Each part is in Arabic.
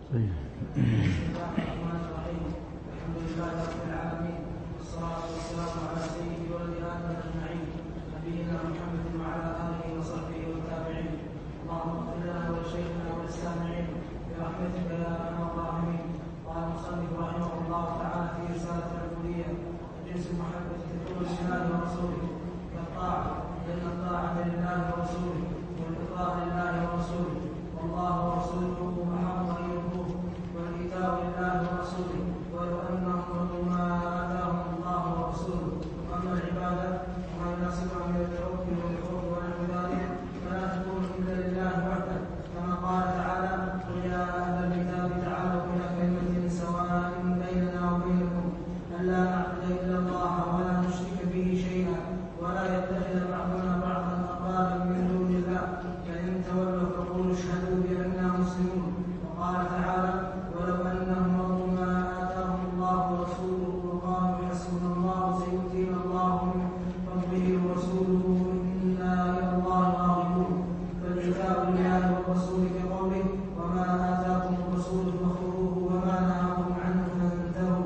بسم الله الرحمن الرحيم. الحمد لله رب العالمين، والصلاة والسلام على سيد ولد آدم أجمعين، نبينا محمد وعلى آله وصحبه والتابعين. اللهم اغفر لنا ولشيخنا وللسامعين برحمتك يا أرحم الراحمين. قال المصنف رحمه الله تعالى في رسالة العبودية: جنس المحبة تكون لله ورسوله كالطاعة، لأن الطاعة لله ورسوله والإطاعة لله ورسوله، والله ورسوله أحق أن يرضوه، والكتاب لله ورسوله، ولو أنهم رضوا ما آتاهم الله ورسوله. وأما العبادة وما يناسبها من التوكل والخوف ونحو ذلك فلا تكون إلا لله وحده، كما قال تعالى: قل يا أهل الكتاب تعالوا إلى كلمة سواء بيننا وبينكم ألا نعبد إلا الله ولا نشرك به شيئا ولا يتخذ بعضنا بعضا أربابا من دون الله، فإن تولوا فقولوا اشهدوا بأننا مسلمون. وقال تعالى: ولو أنهم رضوا ما آتاهم الله ورسوله وقالوا حسبنا الله سيؤتينا الله من فضله ورسوله إنا إلى الله راغبون. فالكتاب لله والرسول كقوله: وما آتاكم الرسول فخذوه وما نهاكم عنه فانتهوا.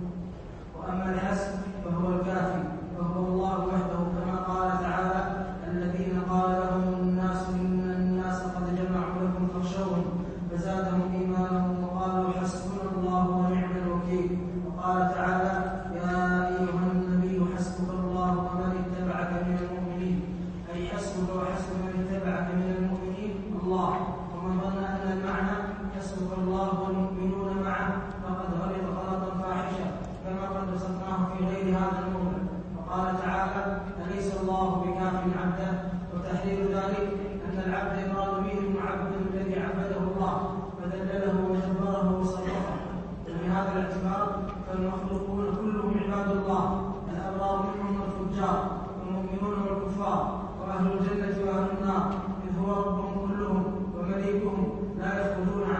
وأما الحسب فهو الكافي، وهو الله وحده، كما قال تعالى: الذين قال لهم الناس إن الناس قد جمعوا لكم فاخشوهم فزادهم إيمانا وقالوا حسبنا الله ونعم الوكيل. وقال تعالى: يا أيها النبي حسبك الله ومن اتبعك من المؤمنين، أي حسبك وحسب من اتبعك من المؤمنين الله. ومن ظن أن المعنى حسبك الله والمؤمنون معه فقد غلط غلطا فاحشا، كما قد بسطناه في غير هذا الموضع. وقال تعالى: أليس الله بكاف عبده؟ وتحرير ذلك أن العبد يراد به المعبد الذي عبده الله فدلله ودبره وصرفه. وبهذا الاعتبار فالمخلوقون كلهم عباد الله، الأبرار منهم والفجار، والمؤمنون والكفار، وأهل الجنة وأهل النار، إذ هو ربهم كلهم ومليكهم، لا يخرجون عن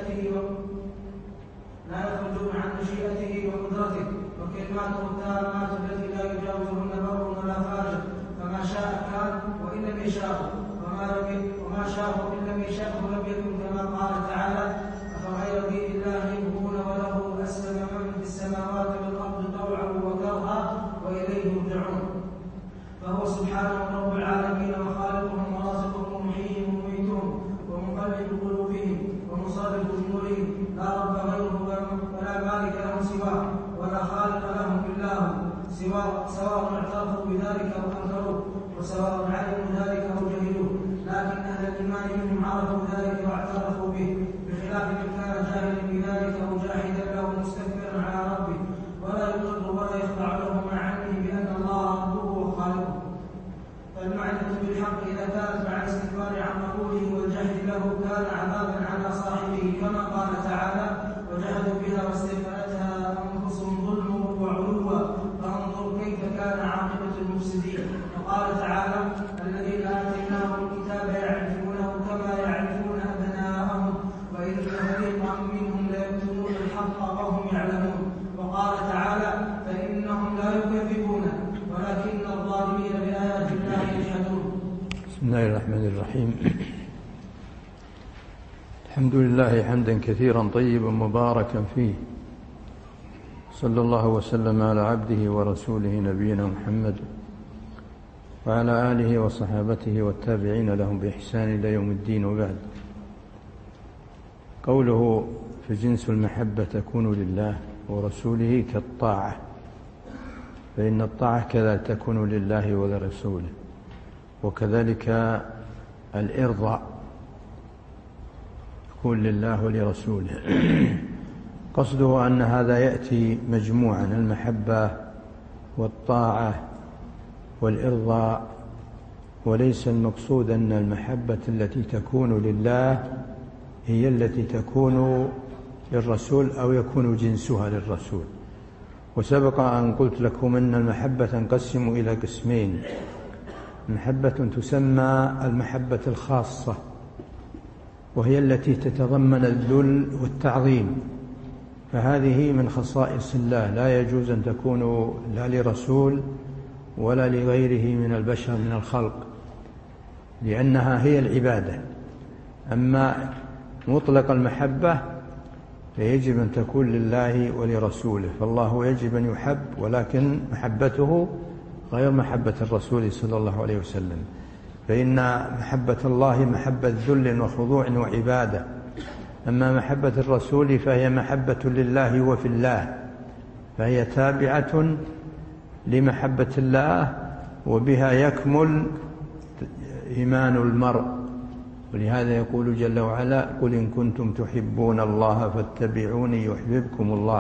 مشيئته وقدرته، وكلماته التامات التي لا يجاوزهن بر ولا فاجر، فما شاء كان وإن لم يشاء، وما شاء وإن لم يشاء لم يكن، كما قال تعالى: أفغير دين الله يبغون وله أسلم من في السماوات والأرض طوعا وكرها وإليه يرجعون. فهو سبحانه رب العالمين وخالقهم ورازقهم ومحييهم ومميتهم ومقلب قلوبهم ومصرف أمورهم، لا رب غيره ولا مالك لهم سواه ولا خالق لهم إلا هو، سواء اعترفوا بذلك أو أنكروه، وسواء علموا ذلك أو جهلوه. لكن أهل الإيمان منهم عرفوا ذلك واعترفوا به، بخلاف من كان جاهلا بذلك أو جاحدا له مستكبرا على ربه، ولا يقر ولا يخضع له مع علمه بأن الله ربه وخالقه. فالمعرفة بالحق إذا كانت مع الاستكبار عن قبوله والجهل له كان عذابا على صاحبه، كما قال تعالى: وجحدوا بها واستيقنتها أنفسهم ظلما وعلوا فانظر كيف كان عاقبة المفسدين. وقال تعالى: الذين آتيناهم الكتاب يعرفونه كما يعرفون أبناءهم وإن فريقا منهم ليكتمون الحق وهم يعلمون. وقال تعالى: فإنهم لا يكذبونك ولكن الظالمين بآيات الله يجحدون. بسم الله الرحمن الرحيم. الحمد لله حمدا كثيرا طيبا مباركا فيه، صلى الله وسلم على عبده ورسوله نبينا محمد وعلى آله وصحابته والتابعين لهم بإحسان إلى يوم الدين. وبعد، قوله في جنس المحبة تكون لله ورسوله كالطاعة، فإن الطاعة كذا تكون لله ولرسوله، وكذلك الإرضاء يكون لله ولرسوله. قصده أن هذا يأتي مجموعا، المحبة والطاعة والإرضاء، وليس المقصود أن المحبة التي تكون لله هي التي تكون للرسول أو يكون جنسها للرسول. وسبق أن قلت لكم أن المحبة تنقسم إلى قسمين: محبة تسمى المحبة الخاصة، وهي التي تتضمن الذل والتعظيم، فهذه من خصائص الله، لا يجوز أن تكون لا لرسول ولا لغيره من البشر من الخلق، لأنها هي العبادة. أما مطلق المحبة فيجب أن تكون لله ولرسوله. فالله يجب أن يحب، ولكن محبته غير محبة الرسول صلى الله عليه وسلم، فإن محبة الله محبة ذل وخضوع وعبادة، أما محبة الرسول فهي محبة لله وفي الله، فهي تابعة لمحبة الله، وبها يكمل إيمان المرء. ولهذا يقول جل وعلا: قل إن كنتم تحبون الله فاتبعوني يحببكم الله.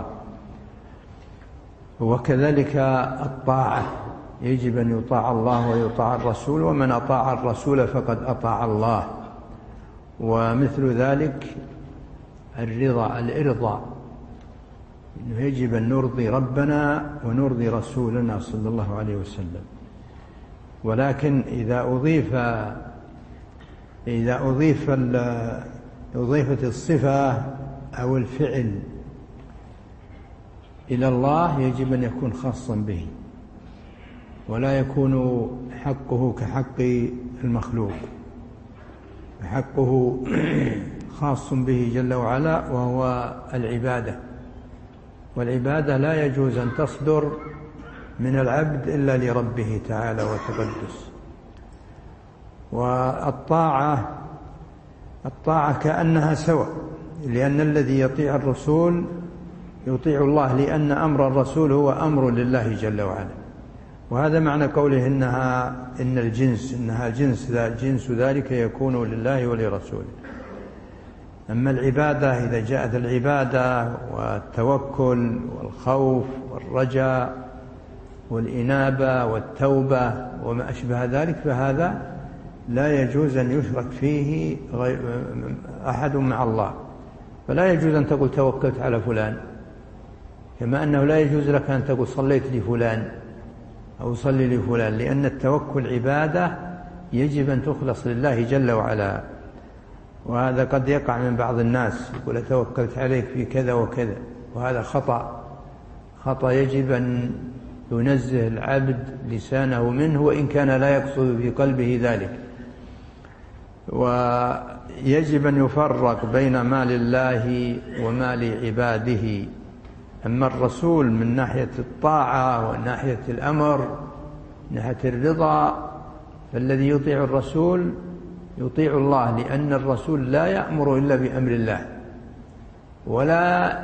وكذلك الطاعة، يجب أن يطاع الله ويطاع الرسول، ومن أطاع الرسول فقد أطاع الله. ومثل ذلك الإرضاء، إنه يجب أن نرضي ربنا ونرضي رسولنا صلى الله عليه وسلم. ولكن إذا أضيفت الصفة أو الفعل إلى الله يجب أن يكون خاصا به، ولا يكون حقه كحق المخلوق، حقه خاص به جل وعلا، وهو العبادة. والعبادة لا يجوز أن تصدر من العبد إلا لربه تعالى وتقدس. والطاعة كأنها سواء، لأن الذي يطيع الرسول يطيع الله، لأن أمر الرسول هو أمر لله جل وعلا. وهذا معنى قوله إنها جنس ذلك يكون لله ولرسوله. أما العبادة، إذا جاءت العبادة والتوكل والخوف والرجاء والإنابة والتوبة وما أشبه ذلك، فهذا لا يجوز أن يشرك فيه أحد مع الله. فلا يجوز أن تقول توكلت على فلان، كما أنه لا يجوز لك أن تقول صليت لفلان أو صلي لفلان، لأن التوكل عبادة يجب أن تخلص لله جل وعلا. وهذا قد يقع من بعض الناس، يقول توكلت عليك في كذا وكذا، وهذا خطأ يجب أن ينزه العبد لسانه منه، وإن كان لا يقصد في قلبه ذلك. ويجب أن يفرق بين ما لله وما لعباده. أما الرسول من ناحية الطاعة وناحية الأمر، من ناحية الرضا، فالذي يطيع الرسول يطيع الله، لأن الرسول لا يأمر إلا بأمر الله، ولا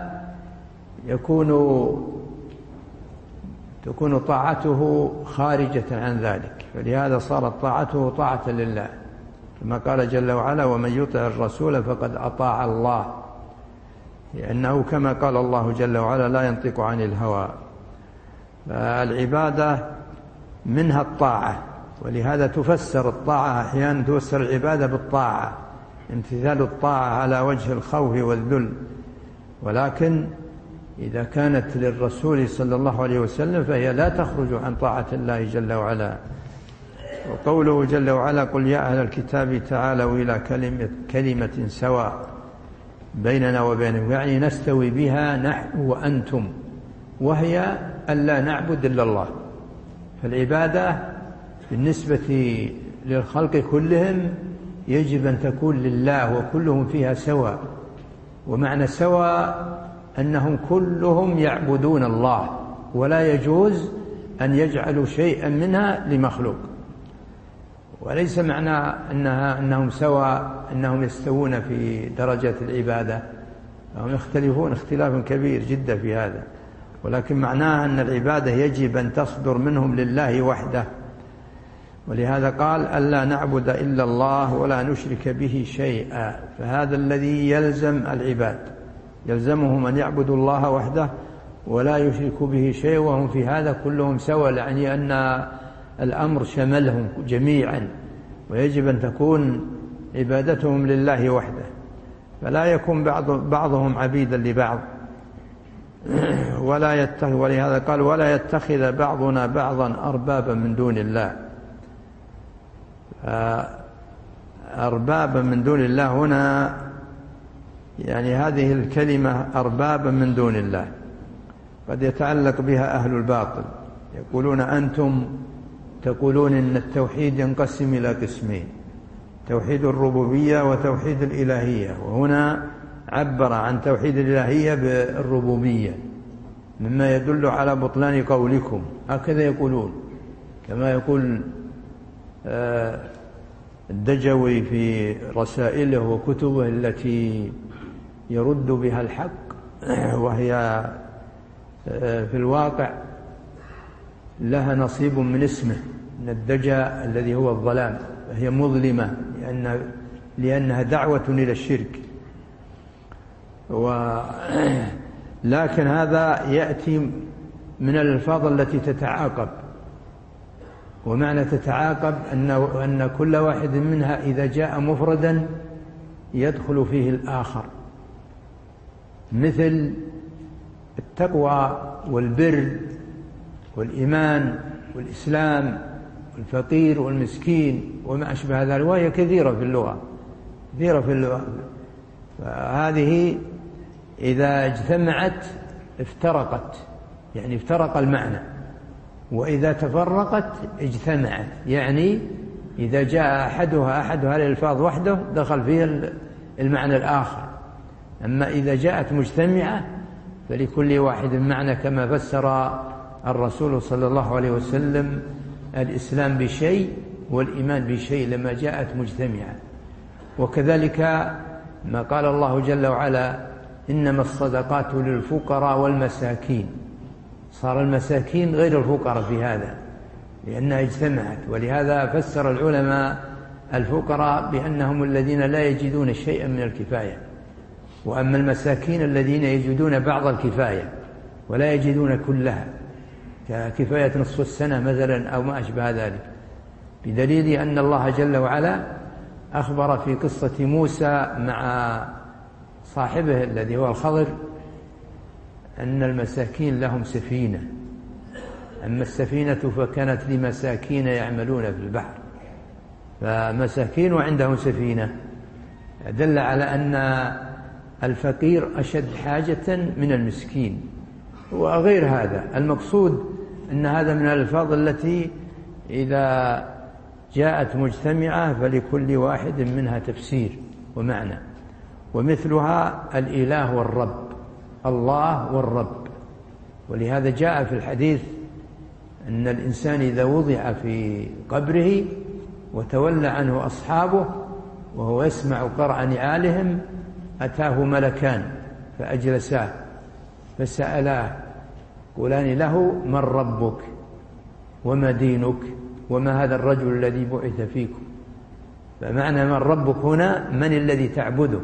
تكون طاعته خارجة عن ذلك، فلهذا صارت طاعته طاعة لله، كما قال جل وعلا: ومن يطع الرسول فقد أطاع الله، لأنه كما قال الله جل وعلا: لا ينطق عن الهوى. فالعبادة منها الطاعة، ولهذا تفسر الطاعة أحيانا، تفسر العبادة بالطاعة، امتثال الطاعة على وجه الخوف والذل. ولكن إذا كانت للرسول صلى الله عليه وسلم فهي لا تخرج عن طاعة الله جل وعلا. وقوله جل وعلا: قل يا أهل الكتاب تعالوا إلى كلمة سواء بيننا وبينكم، يعني نستوي بها نحن وأنتم، وهي ألا نعبد إلا الله. فالعبادة بالنسبة للخلق كلهم يجب أن تكون لله، وكلهم فيها سواء. ومعنى سواء أنهم كلهم يعبدون الله، ولا يجوز أن يجعلوا شيئا منها لمخلوق. وليس معنى أنهم سواء أنهم يستوون في درجة العبادة، هم يختلفون اختلافا كبير جدا في هذا، ولكن معناها أن العبادة يجب أن تصدر منهم لله وحده. ولهذا قال: ألا نعبد إلا الله ولا نشرك به شيئا. فهذا الذي يلزم العباد، يلزمهم أن يعبدوا الله وحده ولا يشركوا به شيئا، وهم في هذا كلهم سواء، يعني أن الأمر شملهم جميعا، ويجب أن تكون عبادتهم لله وحده، فلا يكون بعضهم عبيدا لبعض. ولهذا قال: ولا يتخذ بعضنا بعضا أربابا من دون الله. أربابا من دون الله هنا، يعني هذه الكلمة أربابا من دون الله قد يتعلق بها أهل الباطل، يقولون: أنتم تقولون إن التوحيد ينقسم إلى قسمين: توحيد الربوبية وتوحيد الإلهية، وهنا عبر عن توحيد الإلهية بالربوبية، مما يدل على بطلان قولكم، هكذا يقولون، كما يقول الدجوي في رسائله وكتبه التي يرد بها الحق، وهي في الواقع لها نصيب من اسمه، من الدجى الذي هو الظلام، هي مظلمة لأنها دعوة إلى الشرك. لكن هذا يأتي من الألفاظ التي تتعاقب، ومعنى تتعاقب أن كل واحد منها إذا جاء مفردا يدخل فيه الآخر، مثل التقوى والبر والإيمان والإسلام والفقير والمسكين وما أشبه ذلك، وهي كثيرة في اللغة. فهذه إذا اجتمعت افترقت، يعني افترق المعنى، وإذا تفرقت اجتمعت، يعني إذا جاء أحد هذه الألفاظ وحده دخل فيه المعنى الآخر، أما إذا جاءت مجتمعة فلكل واحد معنى، كما فسر الرسول صلى الله عليه وسلم الإسلام بشيء والإيمان بشيء لما جاءت مجتمعة. وكذلك ما قال الله جل وعلا إنما الصدقات للفقراء والمساكين، صار المساكين غير الفقراء في هذا لأنها اجتمعت، ولهذا فسر العلماء الفقراء بأنهم الذين لا يجدون شيئا من الكفاية، وأما المساكين الذين يجدون بعض الكفاية ولا يجدون كلها، ككفاية نصف السنة مثلا أو ما أشبه ذلك، بدليل أن الله جل وعلا أخبر في قصة موسى مع صاحبه الذي هو الخضر أن المساكين لهم سفينة، أما السفينة فكانت لمساكين يعملون في البحر، فمساكين وعندهم سفينة، دل على أن الفقير أشد حاجة من المسكين. وغير هذا المقصود أن هذا من الألفاظ التي إذا جاءت مجتمعة فلكل واحد منها تفسير ومعنى، ومثلها الإله والرب، الله والرب. ولهذا جاء في الحديث أن الإنسان إذا وضع في قبره وتولى عنه أصحابه وهو يسمع قرع نعالهم أتاه ملكان فأجلساه فسألاه قولان له من ربك وما دينك وما هذا الرجل الذي بعث فيكم. فمعنى من ربك هنا من الذي تعبده،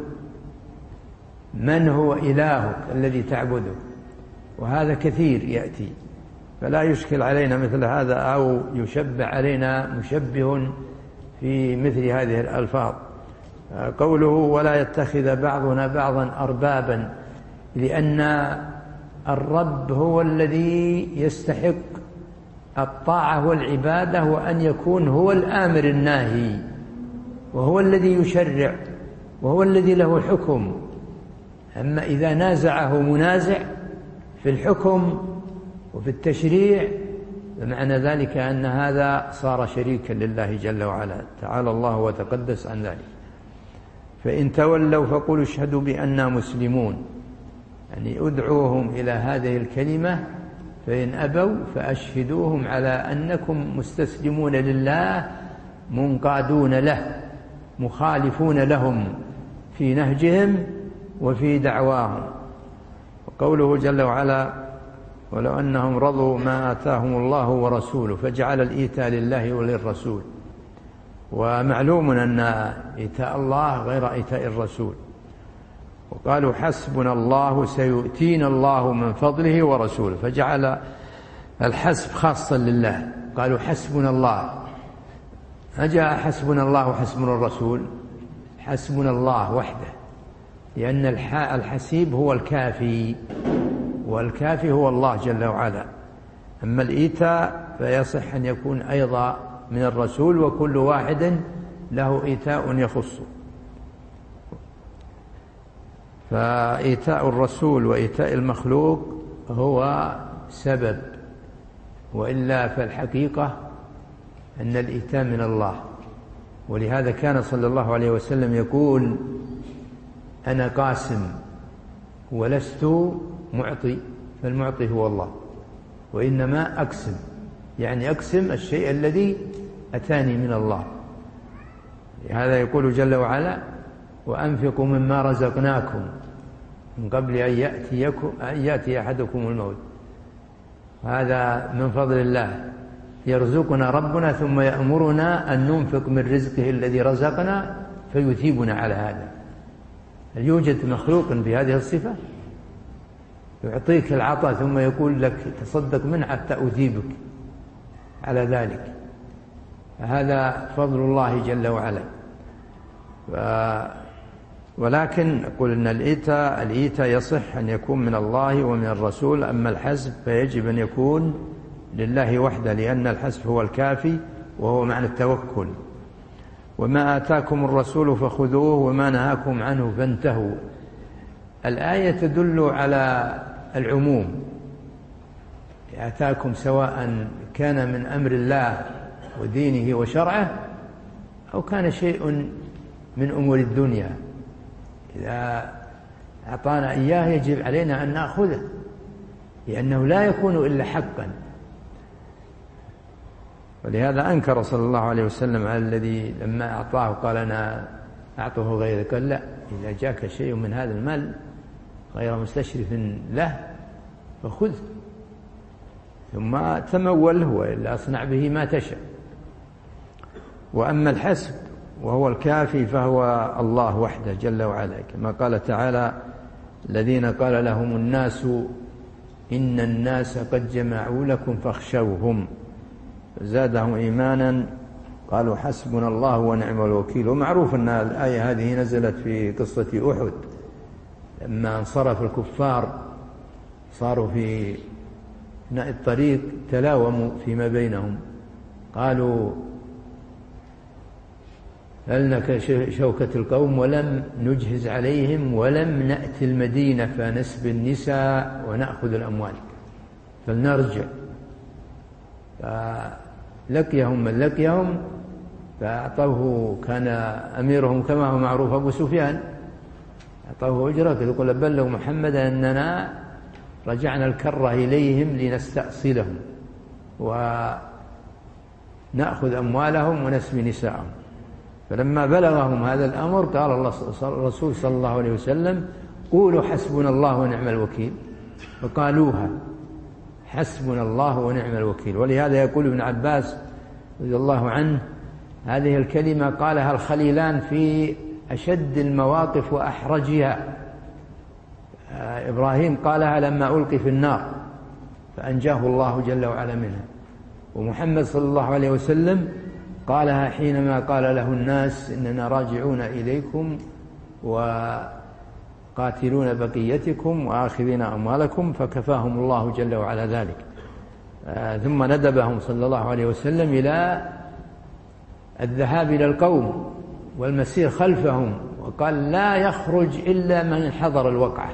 من هو إلهك الذي تعبده، وهذا كثير يأتي، فلا يشكل علينا مثل هذا أو يشبه علينا مشبه في مثل هذه الألفاظ. قوله ولا يتخذ بعضنا بعضا أربابا، لأن الرب هو الذي يستحق الطاعة والعبادة، وأن يكون هو الآمر الناهي، وهو الذي يشرع، وهو الذي له الحكم. أما إذا نازعه منازع في الحكم وفي التشريع فمعنى ذلك أن هذا صار شريكا لله جل وعلا، تعالى الله وتقدس عن ذلك. فإن تولوا فقولوا اشهدوا بأننا مسلمون، يعني ادعوهم إلى هذه الكلمة، فإن أبوا فأشهدوهم على أنكم مستسلمون لله منقادون له مخالفون لهم في نهجهم وفي دعواهم. وقوله جل وعلا ولو أنهم رضوا ما آتاهم الله ورسوله، فجعل الإيتاء لله وللرسول، ومعلوم أن إيتاء الله غير إيتاء الرسول. وقالوا حسبنا الله سيؤتينا الله من فضله ورسوله، فجعل الحسب خاصا لله، قالوا حسبنا الله، فجاء حسبنا الله وحسبنا الرسول، حسبنا الله وحده، لأن الحسيب هو الكافي، والكافي هو الله جل وعلا. أما الإيتاء فيصح أن يكون أيضا من الرسول، وكل واحد له إيتاء يخصه. فإيتاء الرسول وإيتاء المخلوق هو سبب، وإلا فالحقيقة أن الإيتاء من الله. ولهذا كان صلى الله عليه وسلم يقول أنا قاسم ولست معطي، فالمعطي هو الله، وإنما أقسم، يعني أقسم الشيء الذي أتاني من الله. هذا يقول جل وعلا: وأنفقوا مما رزقناكم من قبل أن يأتي أحدكم الموت. هذا من فضل الله، يرزقنا ربنا ثم يأمرنا أن ننفق من رزقه الذي رزقنا فيثيبنا على هذا. هل يوجد مخلوق بهذه الصفة؟ يعطيك العطاء ثم يقول لك تصدق منه حتى أثيبك على ذلك. هذا فضل الله جل وعلا. ولكن نقول أن الإيتاء يصح أن يكون من الله ومن الرسول، أما الحسب فيجب أن يكون لله وحده، لأن الحسب هو الكافي وهو معنى التوكل. وما آتاكم الرسول فخذوه وما نهاكم عنه فانتهوا. الآية تدل على العموم، آتاكم سواء كان من أمر الله ودينه وشرعه أو كان شيء من أمور الدنيا. إذا أعطانا إياه يجب علينا أن نأخذه، لأنه لا يكون إلا حقا. ولهذا أنكر صلى الله عليه وسلم على الذي لما أعطاه قال أنا أعطه غيرك. قال لا، إذا جاك شيء من هذا المال غير مستشرف له فخذ، ثم تموله وإلا أصنع به ما تشاء. وأما الحسب وهو الكافي فهو الله وحده جل وعلا، كما قال تعالى: الذين قال لهم الناس إن الناس قد جمعوا لكم فاخشوهم زادهم إيمانا قالوا حسبنا الله ونعم الوكيل. ومعروف أن الآية هذه نزلت في قصة أحد، لما انصرف الكفار صاروا في الطريق تلاوموا فيما بينهم، قالوا هلنك شوكة القوم ولم نجهز عليهم ولم نأتي المدينة فنسبي النساء ونأخذ الأموال فلنرجع. فلقيهم من لقيهم فأعطوه، كان أميرهم كما هو معروف أبو سفيان، أعطوه أجرة يقول بلغوا محمدا أننا رجعنا الكرة إليهم لنستأصلهم ونأخذ أموالهم ونسبي نساءهم. فلما بلغهم هذا الأمر قال الرسول صلى الله عليه وسلم: قولوا حسبنا الله ونعم الوكيل. فقالوها حسبنا الله ونعم الوكيل. ولهذا يقول ابن عباس رضي الله عنه: هذه الكلمة قالها الخليلان في أشد المواقف وأحرجها. إبراهيم قالها لما ألقي في النار فأنجاه الله جل وعلا منها، ومحمد صلى الله عليه وسلم قالها حينما قال له الناس إننا راجعون إليكم وقاتلون بقيتكم وآخذين أموالكم، فكفاهم الله جل وعلا ذلك. ثم ندبهم صلى الله عليه وسلم إلى الذهاب إلى القوم والمسير خلفهم، وقال لا يخرج إلا من حضر الوقعة.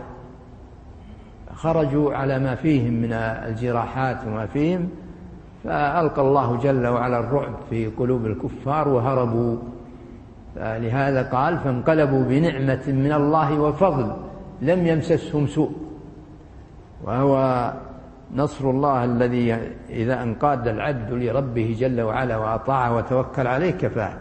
خرجوا على ما فيهم من الجراحات وما فيهم، فألقى الله جل وعلا الرعب في قلوب الكفار وهربوا. لهذا قال: فانقلبوا بنعمة من الله وفضل لم يمسسهم سوء. وهو نصر الله الذي إذا انقاد العبد لربه جل وعلا وأطاعه وتوكل عليه كفاه.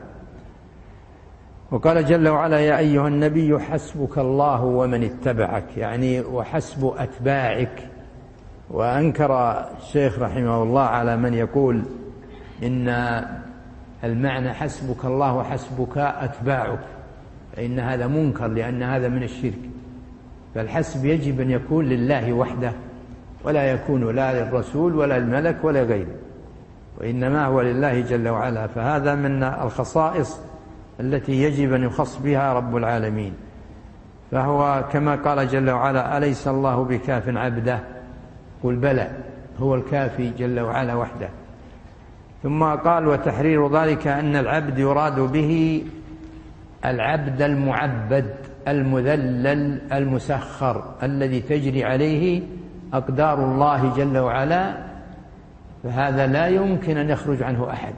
وقال جل وعلا: يا أيها النبي حسبك الله ومن اتبعك، يعني وحسب أتباعك. وأنكر الشيخ رحمه الله على من يقول إن المعنى حسبك الله وحسبك أتباعك، فإن هذا منكر، لأن هذا من الشرك. فالحسب يجب أن يكون لله وحده، ولا يكون لا للرسول ولا الملك ولا غيره، وإنما هو لله جل وعلا. فهذا من الخصائص التي يجب أن يخص بها رب العالمين. فهو كما قال جل وعلا: أليس الله بكاف عبده؟ قل بلى، هو الكافي جل وعلا وحده. ثم قال: وتحرير ذلك أن العبد يراد به العبد المعبد المذلل المسخر الذي تجري عليه أقدار الله جل وعلا، فهذا لا يمكن أن يخرج عنه أحد.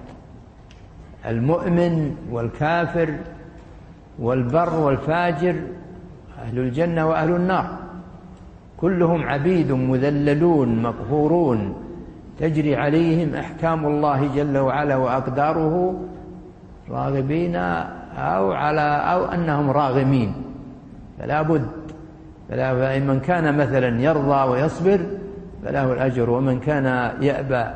المؤمن والكافر والبر والفاجر أهل الجنة وأهل النار كلهم عبيد مذللون مقهورون تجري عليهم أحكام الله جل وعلا وأقداره راغبين أو أنهم راغمين، فلا بد. فمن كان مثلا يرضى ويصبر فله الأجر، ومن كان يأبى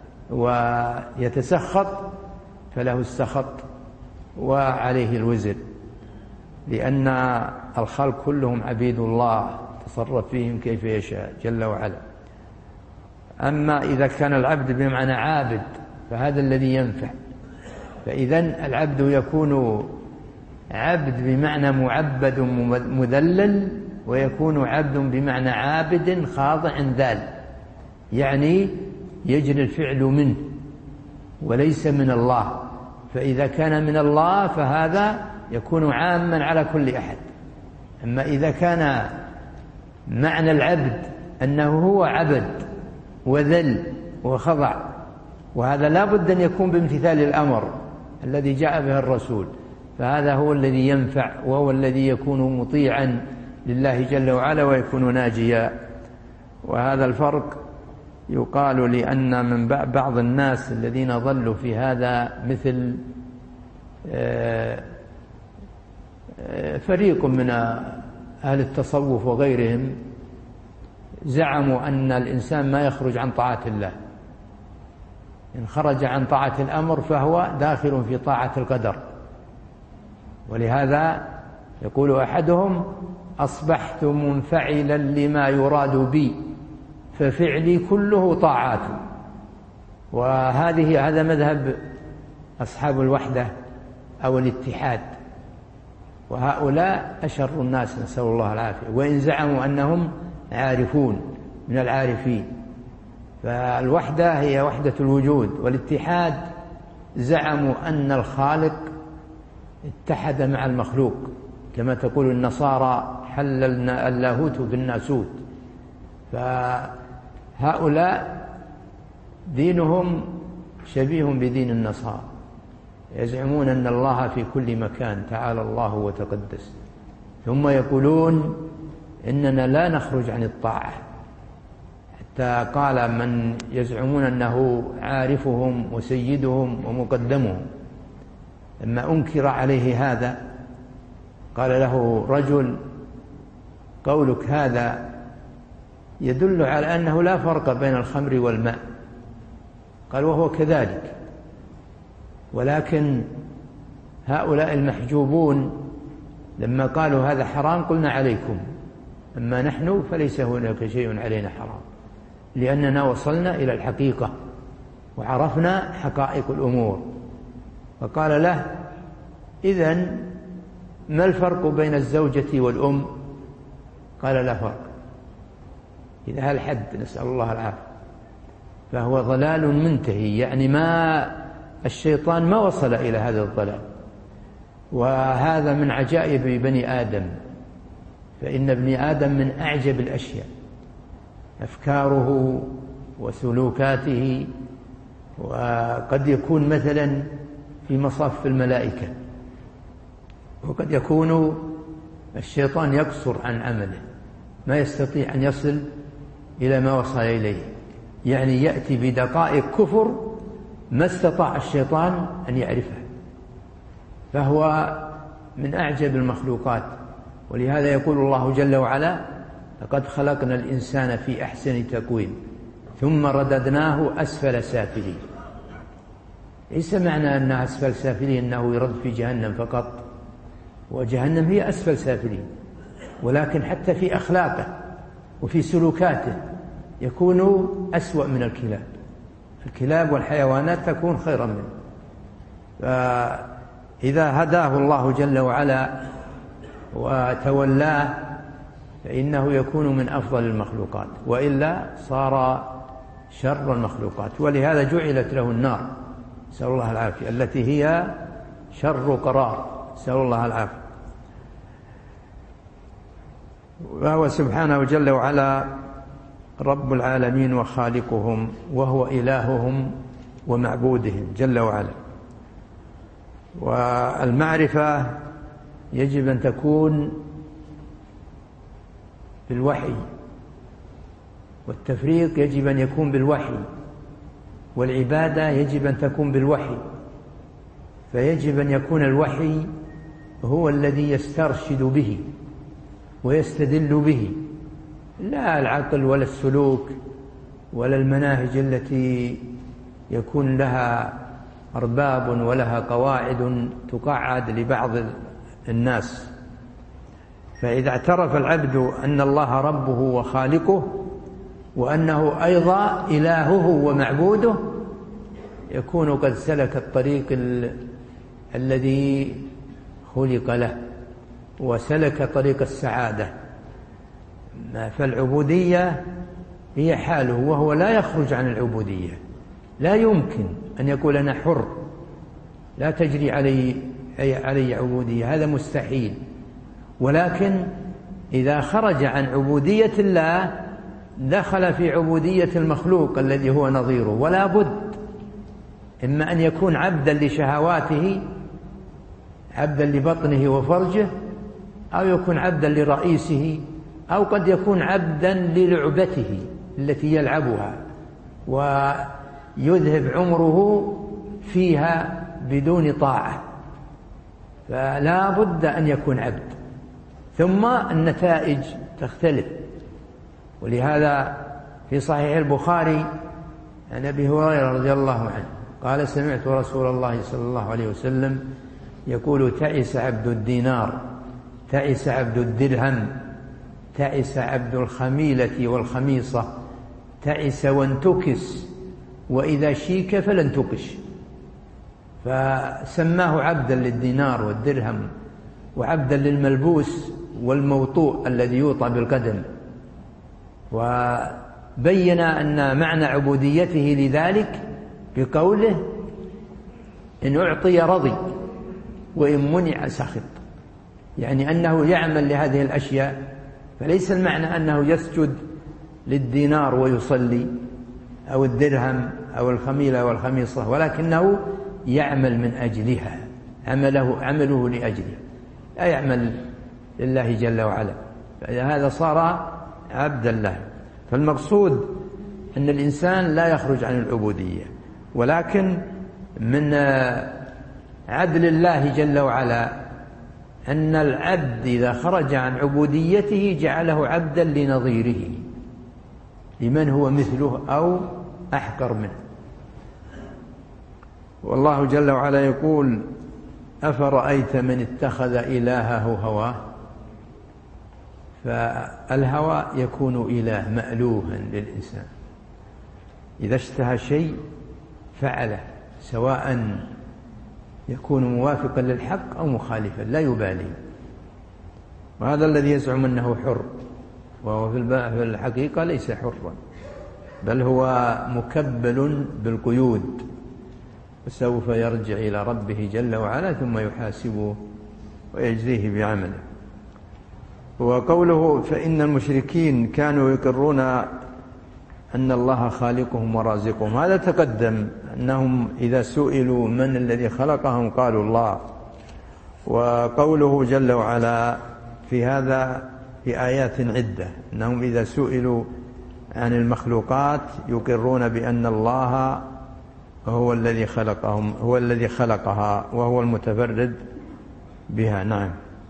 ويتسخط فله السخط وعليه الوزر، لأن الخلق كلهم عبيد الله تصرف فيهم كيف يشاء جل وعلا. أما إذا كان العبد بمعنى عابد فهذا الذي ينفع، فإذن العبد يكون عبد بمعنى معبد مذلل، ويكون عبد بمعنى عابد خاضع ذال، يعني يجري الفعل منه وليس من الله. فإذا كان من الله فهذا يكون عاما على كل أحد. أما إذا كان معنى العبد أنه هو عبد وذل وخضع، وهذا لا بد أن يكون بامتثال الأمر الذي جاء به الرسول، فهذا هو الذي ينفع، وهو الذي يكون مطيعا لله جل وعلا ويكون ناجيا. وهذا الفرق يقال لأن من بعض الناس الذين ضلوا في هذا، مثل فريق من أهل التصوف وغيرهم، زعموا أن الإنسان ما يخرج عن طاعة الله، إن خرج عن طاعة الأمر فهو داخل في طاعة القدر. ولهذا يقول أحدهم: أصبحت منفعلا لما يراد بي ففعلي كله طاعات. هذا مذهب أصحاب الوحدة أو الاتحاد، وهؤلاء أشر الناس نسأل الله العافية، وإن زعموا أنهم عارفون من العارفين. فالوحدة هي وحدة الوجود، والاتحاد زعموا أن الخالق اتحد مع المخلوق، كما تقول النصارى: حل اللاهوت بالناسوت. فهؤلاء دينهم شبيه بدين النصارى، يزعمون أن الله في كل مكان تعالى الله وتقدس، ثم يقولون إننا لا نخرج عن الطاعة. حتى قال من يزعمون أنه عارفهم وسيدهم ومقدمهم، لما أنكر عليه هذا قال له رجل: قولك هذا يدل على أنه لا فرق بين الخمر والماء. قال: وهو كذلك، ولكن هؤلاء المحجوبون لما قالوا هذا حرام قلنا عليكم، أما نحن فليس هناك شيء علينا حرام، لأننا وصلنا إلى الحقيقة وعرفنا حقائق الأمور. فقال له: إذن ما الفرق بين الزوجة والأم؟ قال: لا فرق. إلى هالحد نسأل الله العافية. فهو ضلال منتهي، يعني الشيطان ما وصل إلى هذا الضلال. وهذا من عجائب بني آدم، فإن ابن آدم من أعجب الأشياء، أفكاره وسلوكاته. وقد يكون مثلا في مصاف الملائكة، وقد يكون الشيطان يقصر عن عمله، ما يستطيع أن يصل إلى ما وصل إليه، يعني يأتي بدقائق كفر ما استطاع الشيطان أن يعرفها. فهو من أعجب المخلوقات. ولهذا يقول الله جل وعلا: لقد خلقنا الإنسان في أحسن تقويم ثم رددناه أسفل سافلين. ليس معنى أن أسفل سافلين أنه يرد في جهنم فقط، وجهنم هي أسفل سافلين، ولكن حتى في أخلاقه وفي سلوكاته يكون أسوأ من الكلاب. الكلاب والحيوانات تكون خيرا منه. فإذا هداه الله جل وعلا وتولاه فإنه يكون من أفضل المخلوقات، وإلا صار شر المخلوقات. ولهذا جعلت له النار، نسأل الله العافية، التي هي شر قرار، نسأل الله العافية. وهو سبحانه جل وعلا رب العالمين وخالقهم، وهو إلههم ومعبودهم جل وعلا. والمعرفة يجب أن تكون بالوحي، والتفريق يجب أن يكون بالوحي، والعبادة يجب أن تكون بالوحي. فيجب أن يكون الوحي هو الذي يسترشد به ويستدل به، لا العقل ولا السلوك ولا المناهج التي يكون لها أرباب ولها قواعد تقعد لبعض الناس. فإذا اعترف العبد أن الله ربه وخالقه وأنه أيضا إلهه ومعبوده يكون قد سلك الطريق الذي خلق له وسلك طريق السعادة. فالعبودية هي حاله، وهو لا يخرج عن العبودية. لا يمكن أن يقول أنا حر لا تجري علي عبودية، هذا مستحيل. ولكن إذا خرج عن عبودية الله دخل في عبودية المخلوق الذي هو نظيره. ولا بد إما أن يكون عبدا لشهواته، عبدا لبطنه وفرجه، أو يكون عبدا لرئيسه، أو قد يكون عبدا للعبته التي يلعبها ويذهب عمره فيها بدون طاعة. فلا بد أن يكون عبد، ثم النتائج تختلف. ولهذا في صحيح البخاري عن أبي هريرة رضي الله عنه قال سمعت رسول الله صلى الله عليه وسلم يقول تعس عبد الدينار، تعس عبد الدرهم، تعس عبد الخميلة والخميصة، تعس وانتكس، وإذا شيك فلن تقش. فسماه عبدا للدينار والدرهم وعبدا للملبوس والموطوء الذي يوطى بالقدم. وبين أن معنى عبوديته لذلك بقوله إن أعطي رضي وإن منع سخط، يعني أنه يعمل لهذه الأشياء. فليس المعنى أنه يسجد للدينار ويصلي أو الدرهم أو الخميلة والخميصة، ولكنه يعمل من أجلها، عمله لأجله، لا يعمل لله جل وعلا. فهذا صار عبدا له. فالمقصود أن الإنسان لا يخرج عن العبودية، ولكن من عدل الله جل وعلا أن العبد إذا خرج عن عبوديته جعله عبدا لنظيره، لمن هو مثله أو أحقر منه. والله جل وعلا يقول أفرأيت من اتخذ إلهه هواه. فالهوى يكون إله مألوها للإنسان، إذا اشتهى شيء فعله، سواء يكون موافقا للحق أو مخالفا، لا يبالي. وهذا الذي يزعم أنه حر، وهو في الحقيقة ليس حرا، بل هو مكبل بالقيود، وسوف يرجع إلى ربه جل وعلا ثم يحاسبه ويجزيه بعمله. وقوله فإن المشركين كانوا يقرون أن الله خالقهم ورازقهم، هذا تقدم أنهم إذا سئلوا من الذي خلقهم قالوا الله. وقوله جل وعلا في هذا في آيات عدة أنهم إذا سئلوا عن المخلوقات يقرون بأن الله هو الذي خلقهم، هو الذي خلقها وهو المتفرد بها. نعم.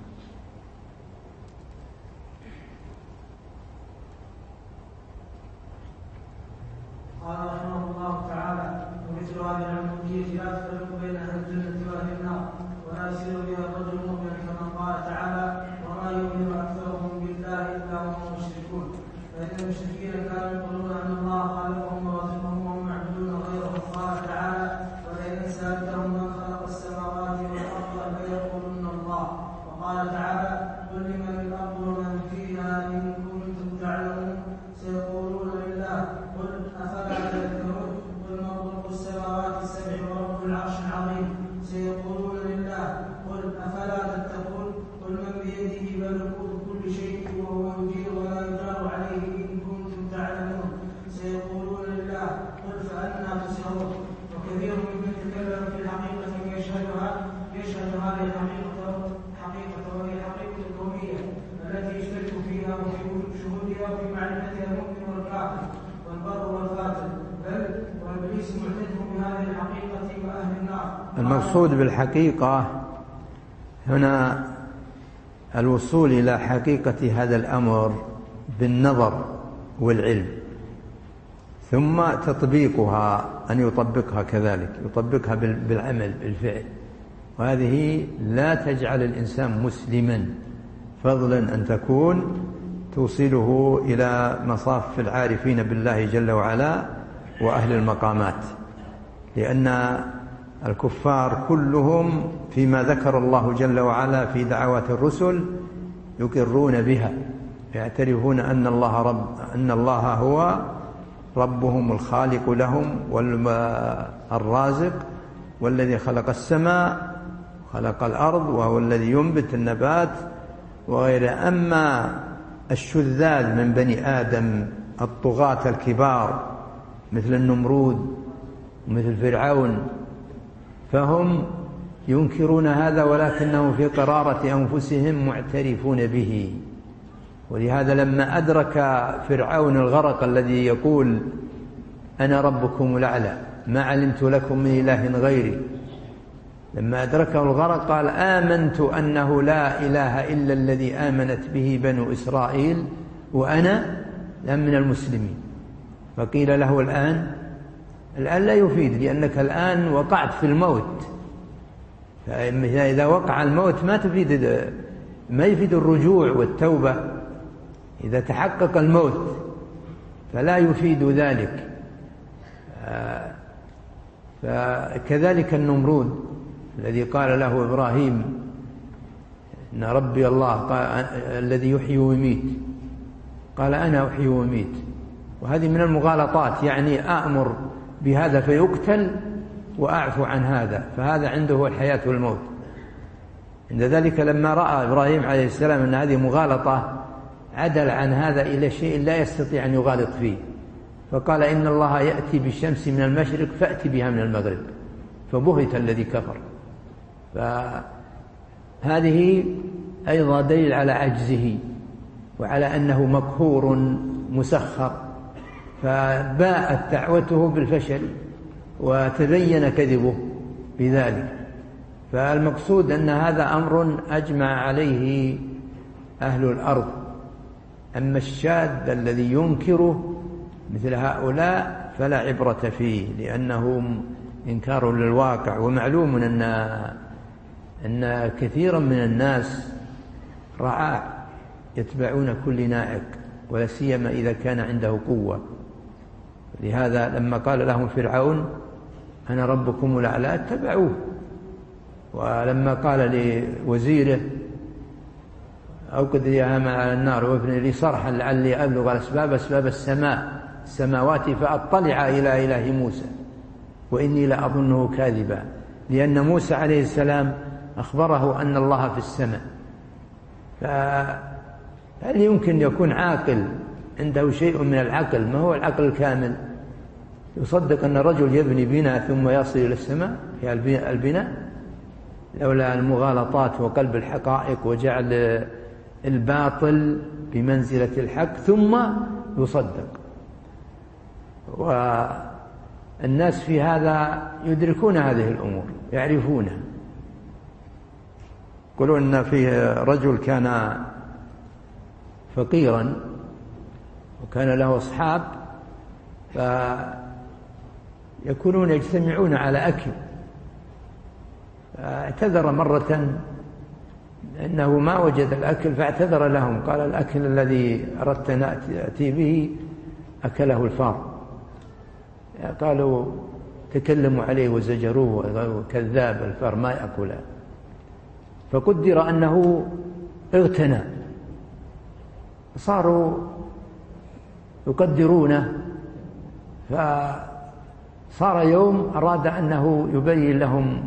قال رحمه الله تعالى ومثل هذه العبودية لا تفرق بين أهل الجنة وأهل النار، ولا يصير بها الرجل مؤمنا، كما قال تعالى وما يؤمن أكثرهم بالله إلا وهم مشركون. فإن المشركين كانوا يقولون أن الله خالقهم ورازقهم وهم معبودون غيره. قال تعالى ولئن سألتهم من خلق السماوات والأرض ليقولن الله. وقال تعالى قل لمن الأرض ومن فيها إن كنتم تعلمون سيقولون لله قل أفلا تذكرون قل من رب السماوات السبع ورب العرش العظيم سيقولون لله قل أفلا تتقون قل من بيده ملكوت كل شيء وهو يجير ولا يجار عليه إن كنتم تعلمون وجوده وفي معرفته المؤمن والكافر والبر والفاجر، بل وإبليس معترف بهذه الحقيقة وأهل النار. المقصود بالحقيقة هنا الوصول إلى حقيقة هذا الأمر بالنظر والعلم، ثم تطبيقها، أن يطبقها كذلك، يطبقها بالعمل بالفعل، وهذه لا تجعل الإنسان مسلما، فضلا أن تكون توصله إلى مصاف العارفين بالله جل وعلا وأهل المقامات، لأن الكفار كلهم فيما ذكر الله جل وعلا في دعوات الرسل يقرون بها، يعترفون أن الله هو ربهم الخالق لهم والرازق، والذي خلق السماء خلق الأرض، وهو الذي ينبت النبات وغيره. أما الشذاذ من بني آدم الطغاة الكبار مثل النمرود ومثل فرعون فهم ينكرون هذا، ولكنهم في قرارة أنفسهم معترفون به. ولهذا لما أدرك فرعون الغرق الذي يقول أنا ربكم الأعلى ما علمت لكم من إله غيري، لما أدركه الغرق قال آمنت أنه لا إله إلا الذي آمنت به بنو إسرائيل وأنا من المسلمين. فقيل له الآن لا يفيد، لأنك الآن وقعت في الموت، فإذا وقع الموت ما يفيد الرجوع والتوبة، إذا تحقق الموت فلا يفيد ذلك. فكذلك النمرود الذي قال له إبراهيم إن ربي الله قال الذي يحيي ويميت، قال أنا أحيي ويميت، وهذه من المغالطات، يعني أأمر بهذا فيقتل وأعفو عن هذا، فهذا عنده هو الحياة والموت. عند ذلك لما رأى إبراهيم عليه السلام أن هذه مغالطة عدل عن هذا إلى شيء لا يستطيع أن يغالط فيه، فقال إن الله يأتي بالشمس من المشرق فأتي بها من المغرب، فبهت الذي كفر. فهذه أيضا دليل على عجزه وعلى أنه مقهور مسخر، فباءت دعوته بالفشل وتبين كذبه بذلك. فالمقصود أن هذا أمر أجمع عليه أهل الأرض. أما الشاذ الذي ينكره مثل هؤلاء فلا عبرة فيه، لأنهم إنكار للواقع. ومعلوم أن كثيرا من الناس رعاع يتبعون كل نائق، ولا سيما إذا كان عنده قوة. لهذا لما قال لهم فرعون أنا ربكم الأعلى اتبعوه، ولما قال لوزيره أوقد لي هاما على النار وابن لي صرحا لعلي أبلغ أسباب السماوات فأطلع إلى إله موسى وإني لأظنه كاذبا، لأن موسى عليه السلام أخبره أن الله في السماء. فهل يمكن يكون عاقل عنده شيء من العقل، ما هو العقل الكامل، يصدق أن الرجل يبني بناء ثم يصل إلى السماء في البناء؟ لولا المغالطات وقلب الحقائق وجعل الباطل بمنزلة الحق ثم يصدق. والناس في هذا يدركون هذه الأمور، يعرفونها. يقولون أن فيه رجل كان فقيرا وكان له أصحاب فيكونون يجتمعون على أكل، فاعتذر مرة أنه ما وجد الأكل، فاعتذر لهم قال الأكل الذي أردت أن أتي به أكله الفار. قالوا تكلموا عليه وزجروه كذاب، الفار ما يأكله. فقدر أنه اغتنى، صاروا يقدرونه. فصار يوم أراد أنه يبين لهم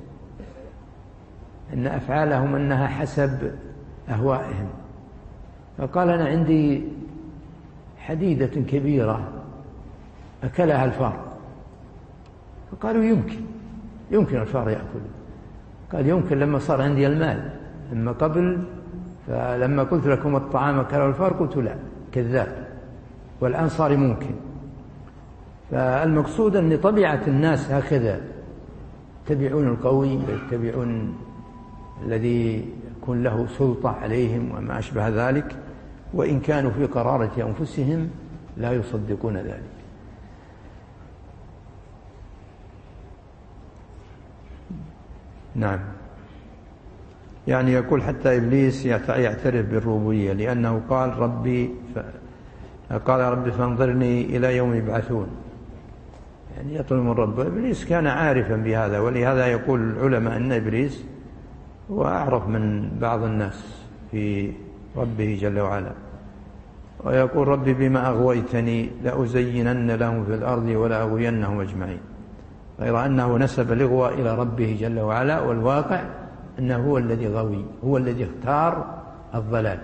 أن أفعالهم أنها حسب أهوائهم، فقال أنا عندي حديدة كبيرة أكلها الفار. فقالوا يمكن الفار يأكل. قال يمكن لما صار عندي المال، أما قبل فلما قلت لكم الطعام أكله الفار قلت لا، كذاب، والآن صار ممكن. فالمقصود أن طبيعة الناس هكذا، يتبعون القوي ويتبعون الذي يكون له سلطة عليهم وما أشبه ذلك، وإن كانوا في قرارة أنفسهم لا يصدقون ذلك. نعم، يعني يقول حتى إبليس يعترف بالربوبية، لأنه قال ربي فانظرني إلى يوم يبعثون، يعني يطلب من ربه. إبليس كان عارفا بهذا، ولهذا يقول العلماء أن إبليس هو أعرف من بعض الناس في ربه جل وعلا. ويقول ربي بما أغويتني لأزينن لهم في الأرض ولأغوينهم أجمعين، غير أنه نسب الإغواء إلى ربه جل وعلا، والواقع أنه هو الذي غوي، هو الذي اختار الضلال،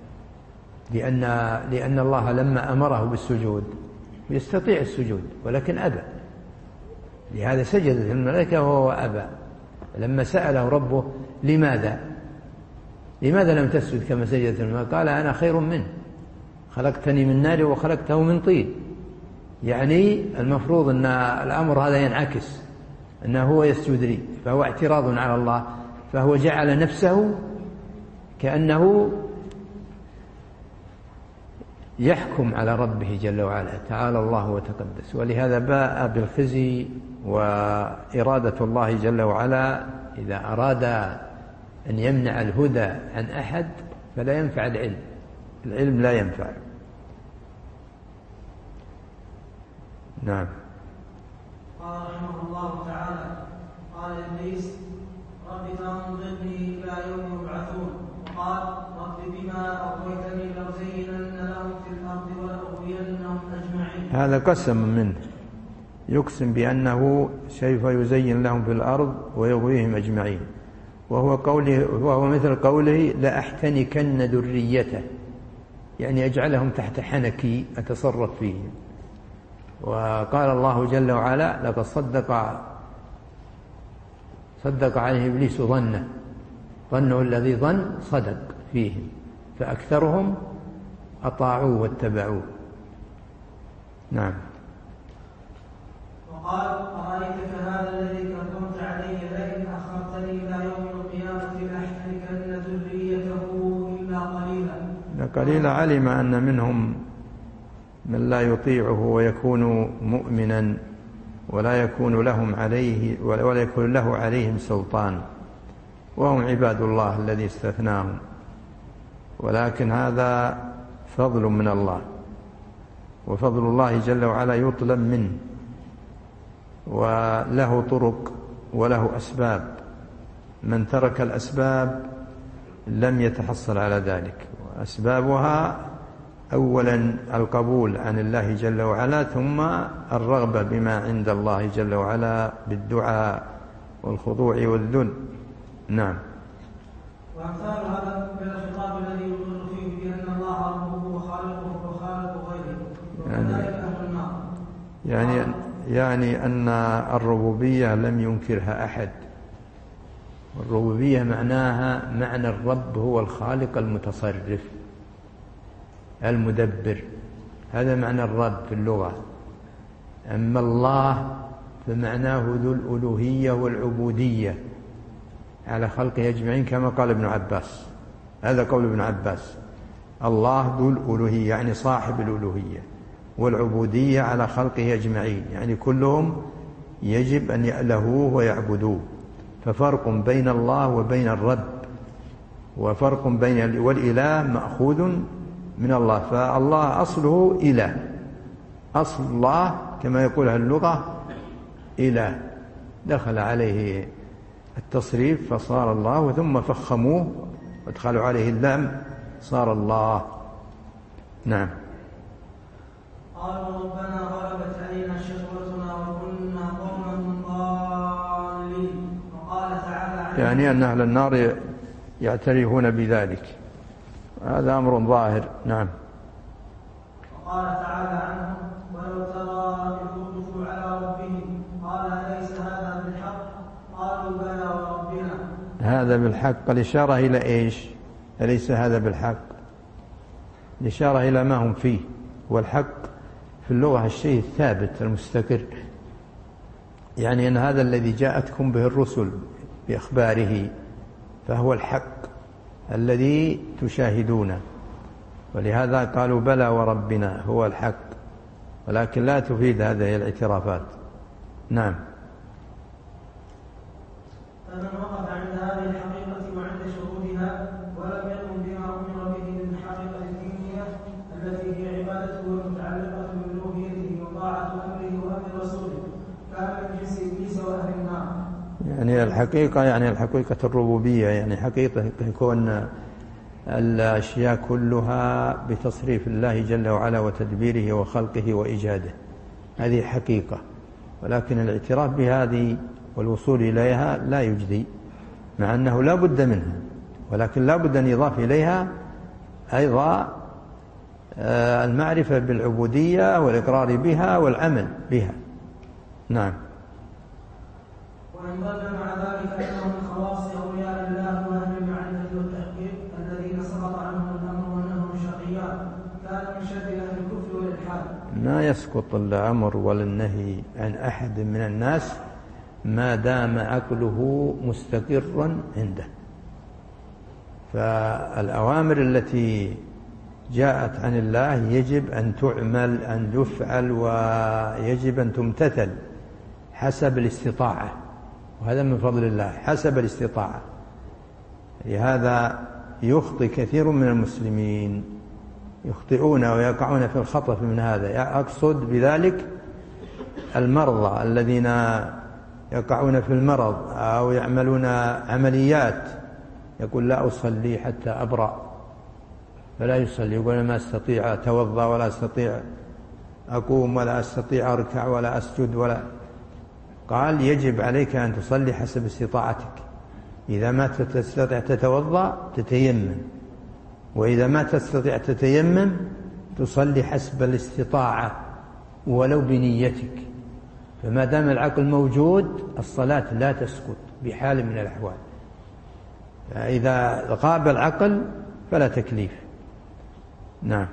لأن الله لما أمره بالسجود يستطيع السجود ولكن أبى، لهذا سجدت الملائكة وهو أبى. لما سأله ربه لماذا لم تسجد كما سجدت الملائكة؟ قال أنا خير منه، خلقتني من نار وخلقته من طين. يعني المفروض أن الأمر هذا ينعكس، أنه هو يسجد لي، فهو اعتراض على الله، فهو جعل نفسه كأنه يحكم على ربه جل وعلا، تعالى الله وتقدس. ولهذا باء بالخزي. وإرادة الله جل وعلا إذا أراد أن يمنع الهدى عن أحد فلا ينفع العلم لا ينفع. نعم. قال رحمه الله تعالى: قال إبليس: رب فانظرني إلى يوم يبعثون. وقال: رب بما أغويتني لأزينن لهم في الأرض ولأغوينهم أجمعين. هذا قسم منه، يقسم بأنه سوف يزين لهم في الأرض ويغويهم أجمعين، وهو مثل قوله: لأحتنكن ذريته، يعني أجعلهم تحت حنكي أتصرف فيهم. وقال الله جل وعلا: لقد صدق عليه إبليس ظنه الذي ظن صدق فيهم، فأكثرهم أطاعوه واتبعوه. نعم. وقال: أرأيتك هذا الذي كرمت علي لئن أخرتني إلى يوم القيامة لأحتنكن ذريته إلا قليلا. علم أن منهم من لا يطيعه ويكون مؤمنا ولا يكون له عليهم سلطان، وهم عباد الله الذي استثناهم. ولكن هذا فضل من الله، وفضل الله جل وعلا يطلب منه، وله طرق وله أسباب. من ترك الأسباب لم يتحصل على ذلك. وأسبابها أولا القبول عن الله جل وعلا، ثم الرغبة بما عند الله جل وعلا بالدعاء والخضوع والذل. نعم. وأمثال هذا من الخطاب الذي يقر فيه بأن الله ربه وخالقه وخالق غيره، وكذلك أهل النار. يعني أن الربوبية لم ينكرها أحد. والربوبية معناها معنى الرب هو الخالق المتصرف المدبر، هذا معنى الرب في اللغة. أما الله فمعناه ذو الألوهية والعبودية على خلقه أجمعين، كما قال ابن عباس. هذا قول ابن عباس: الله ذو الألوهية يعني صاحب الألوهية، والعبودية على خلقه أجمعين يعني كلهم يجب أن يألهوه ويعبدوه. ففرق بين الله وبين الرب، وفرق بين والإله مأخوذ من الله. فالله أصله إله، أصل الله كما يقولها اللغة إله، دخل عليه التصريف فصار الله، ثم فخموه وادخلوا عليه اللام صار الله. نعم. قالوا ربنا غلبت علينا شقوتنا وكنا قوما ضالين. وقال تعالى: يعني أن أهل النار يعترفون بذلك، هذا أمر ظاهر. نعم. وقال تعالى عنهم: ولو ترى إذ وقفوا على ربهم قال أليس هذا بالحق؟ قالوا بلى وربنا. هذا بالحق، الإشارة إلى إيش؟ أليس هذا بالحق؟ الإشارة إلى ما هم فيه. والحق في اللغة الشيء الثابت المستقر، يعني أن هذا الذي جاءتكم به الرسل بأخباره فهو الحق الذي تشاهدونه، ولهذا قالوا بلى وربنا هو الحق، ولكن لا تفيد هذه الاعترافات. نعم. فمن وقف عند هذه الحقيقة وعند شهودها ولم يقم بما أمر به من حقيقة الدينية التي هي عبادته المتعلقة بألوهيته وطاعة أمره وأمر رسوله، كان من جنس إبليس وأهل النار. يعني الحقيقة، يعني الحقيقة الربوبية، يعني حقيقة كون الأشياء كلها بتصريف الله جل وعلا وتدبيره وخلقه وإيجاده، هذه حقيقة. ولكن الاعتراف بهذه والوصول إليها لا يجدي، مع أنه لا بد منها، ولكن لا بد أن يضاف إليها أيضا المعرفة بالعبودية والإقرار بها والعمل بها. نعم. وإن ظل مع ذلك أنه من خواص أولياء الله وأهل المعرفة والتحقيق الذين سقط عنهم الأمر وأنهم شقيان، كان من شر أهل الكفر والإلحاد. لا يسقط الأمر ولا النهي عن أحد من الناس ما دام عقله مستقرا عنده. فالأوامر التي جاءت عن الله يجب أن تعمل، أن يفعل، ويجب أن تمتثل حسب الاستطاعة، وهذا من فضل الله حسب الاستطاعة. لهذا يخطئ كثير من المسلمين، يخطئون ويقعون في الخطأ من هذا. أقصد بذلك المرضى الذين يقعون في المرض أو يعملون عمليات، يقول لا أصلي حتى أبرأ، فلا يصلي، يقول ما أستطيع أتوضأ ولا أستطيع أقوم ولا أستطيع أركع ولا أسجد ولا. قال يجب عليك أن تصلي حسب استطاعتك، إذا ما تستطيع تتوضأ تتيمم، وإذا ما تستطيع تتيمم تصلي حسب الاستطاعة ولو بنيتك. فما دام العقل موجود الصلاة لا تسقط بحال من الأحوال. فإذا غاب العقل فلا تكليف. نعم.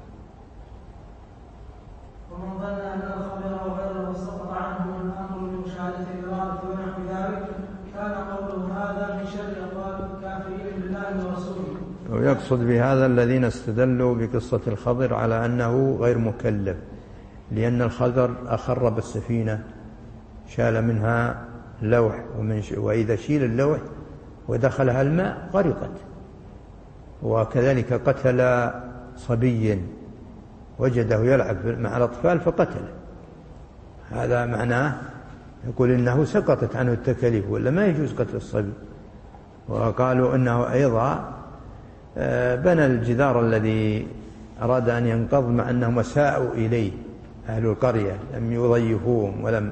ومن ظن أن الخبر وغيره سقط عنه الأمر بمشاهدة الإرادة ونحو ذلك كان قوله هذا من شر أقوال الكافرين بالله ورسوله. ويقصد بهذا الذين استدلوا بقصة الخضر على أنه غير مكلف، لأن الخضر أخر بالسفينة، شال منها لوح، وإذا شيل اللوح ودخلها الماء غرقت. وكذلك قتل صبي وجده يلعب مع الأطفال فقتله، هذا معناه يقول إنه سقطت عنه التكاليف، ولا ما يجوز قتل الصبي. وقالوا إنه أيضا بنى الجدار الذي أراد أن ينقض، مع أنهم ساءوا إليه أهل القرية، لم يضيفوهم ولم.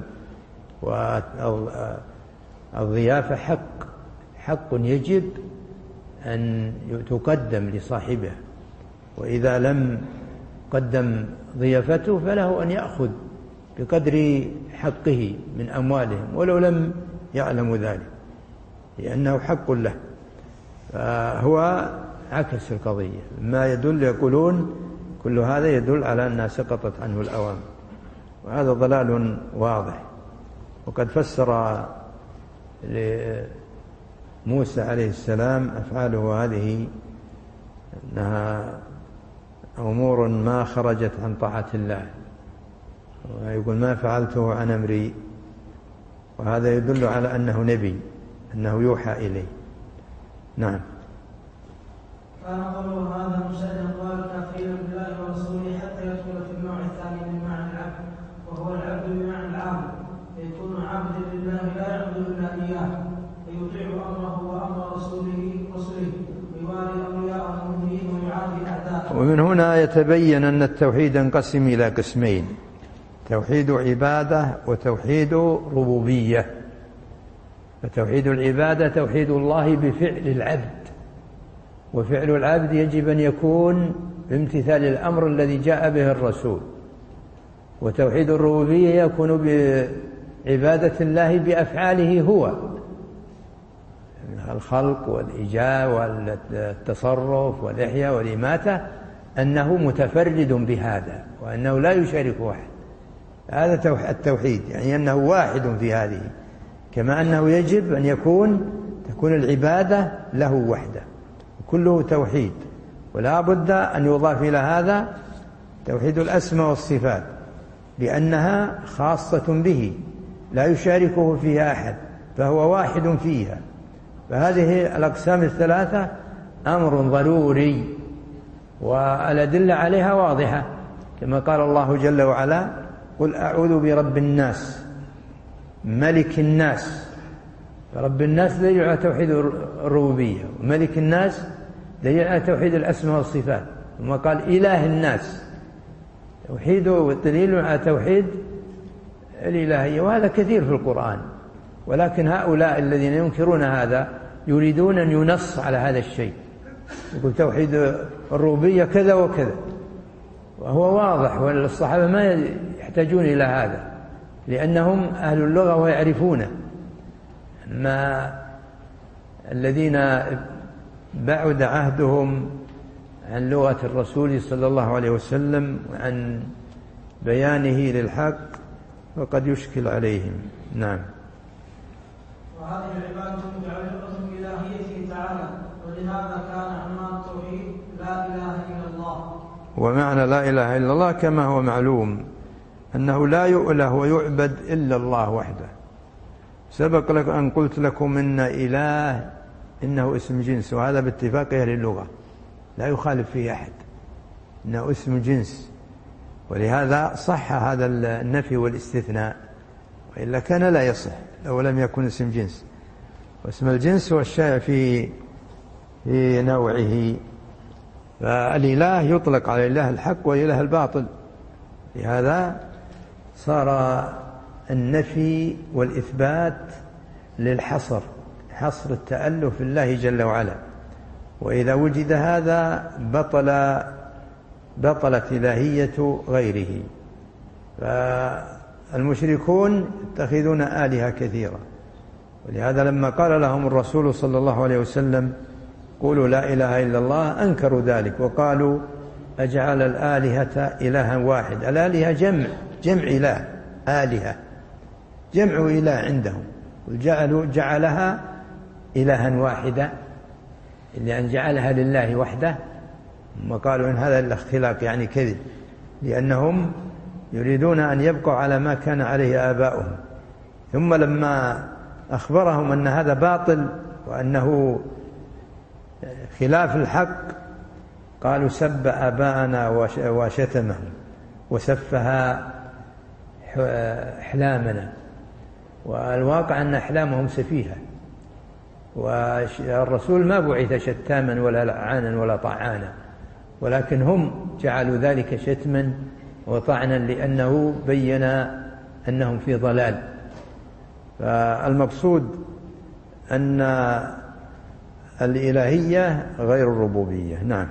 والضيافة حق يجب أن تقدم لصاحبه، وإذا لم قدم ضيافته فله أن يأخذ بقدر حقه من أموالهم ولو لم يعلم ذلك، لأنه حق له. فهو عكس القضية، ما يدل يقولون كل هذا يدل على أنها سقطت عنه الأوامر، وهذا ضلال واضح. وقد فسر موسى عليه السلام أفعاله هذه أنها أمور ما خرجت عن طاعة الله، ويقول ما فعلته عن أمري، وهذا يدل على أنه نبي، أنه يوحى إليه. نعم. كان قوله هذا من شر أقوال الكافرين بالله ورسوله حتى يدخل في النوع الثاني من معنى العبد، وهو العبد بمعنى العابد، فيكون عبدا لله لا يعبد إلا إياه، فيطيع أمره وأمر رسله ويوالي أولياءه المؤمنين ويعادي أعداءه. ومن هنا يتبين أن التوحيد ينقسم إلى قسمين: توحيد عبادة وتوحيد ربوبية. فتوحيد العبادة توحيد الله بفعل العبد، وفعل العبد يجب أن يكون بامتثال الأمر الذي جاء به الرسول. وتوحيد الربوبية يكون بعبادة الله بأفعاله هو، الخلق والإيجاد والتصرف والإحياء والإماتة، أنه متفرد بهذا وأنه لا يشاركه أحد. هذا التوحيد، يعني أنه واحد في هذه، كما أنه يجب أن تكون العبادة له وحده، كله توحيد. ولا بد أن يضاف إلى هذا توحيد الأسماء والصفات، لأنها خاصة به لا يشاركه فيها أحد، فهو واحد فيها. فهذه الأقسام الثلاثة أمر ضروري، والأدلة عليها واضحة، كما قال الله جل وعلا: قل أعوذ برب الناس ملك الناس. فرب الناس دليل على توحيد الربوبية، وملك الناس دليل على توحيد الأسماء والصفات. ثم قال إله الناس، توحيده والدليل على توحيد الإلهية، وهذا كثير في القرآن. ولكن هؤلاء الذين ينكرون هذا يريدون أن ينص على هذا الشيء، يقول توحيد الربوبية كذا وكذا، وهو واضح، والصحابة ما يحتاجون إلى هذا، لأنهم أهل اللغة ويعرفونه. ما الذين بعد عهدهم عن لغة الرسول صلى الله عليه وسلم وعن بيانه للحق وقد يشكل عليهم. نعم. وهذه العبادة متعلقة بإلهيته تعالى، ولهذا كان عنوان التوحيد لا إله إلا الله. ومعنى لا إله إلا الله كما هو معلوم أنه لا يؤله ويعبد إلا الله وحده. سبق لك أن قلت لكم إن إله إنه اسم جنس، وهذا باتفاق أهل اللغة لا يخالف فيه أحد، إنه اسم جنس، ولهذا صح هذا النفي والاستثناء، وإلا كان لا يصح لو لم يكن اسم جنس. واسم الجنس هو الشائع في نوعه. فالإله يطلق على الإله الحق وإله الباطل، لهذا صار النفي والإثبات للحصر، حصر التألف بالله جل وعلا. وإذا وجد هذا بطلت إلهية غيره. فالمشركون يتخذون آلهة كثيرة، ولهذا لما قال لهم الرسول صلى الله عليه وسلم قولوا لا إله إلا الله أنكروا ذلك وقالوا أجعل الآلهة إلها واحد. الآلهة جمع إله، آلهة جمع إله عندهم، جعلها إلها واحدا، لأن جعلها لله وحده. ثم قالوا إن هذا إلا اختلاق، يعني كذب، لأنهم يريدون أن يبقوا على ما كان عليه آباؤهم. ثم لما أخبرهم أن هذا باطل وأنه خلاف الحق قالوا سب آباءنا وشتمهم وسفها أحلامنا. والواقع أن أحلامهم سفيهة، والرسول ما بعث شتاما ولا لعانا ولا طعانا، ولكن هم جعلوا ذلك شتما وطعنا لأنه بين أنهم في ضلال. فالمقصود أن الإلهية غير الربوبية. نعم.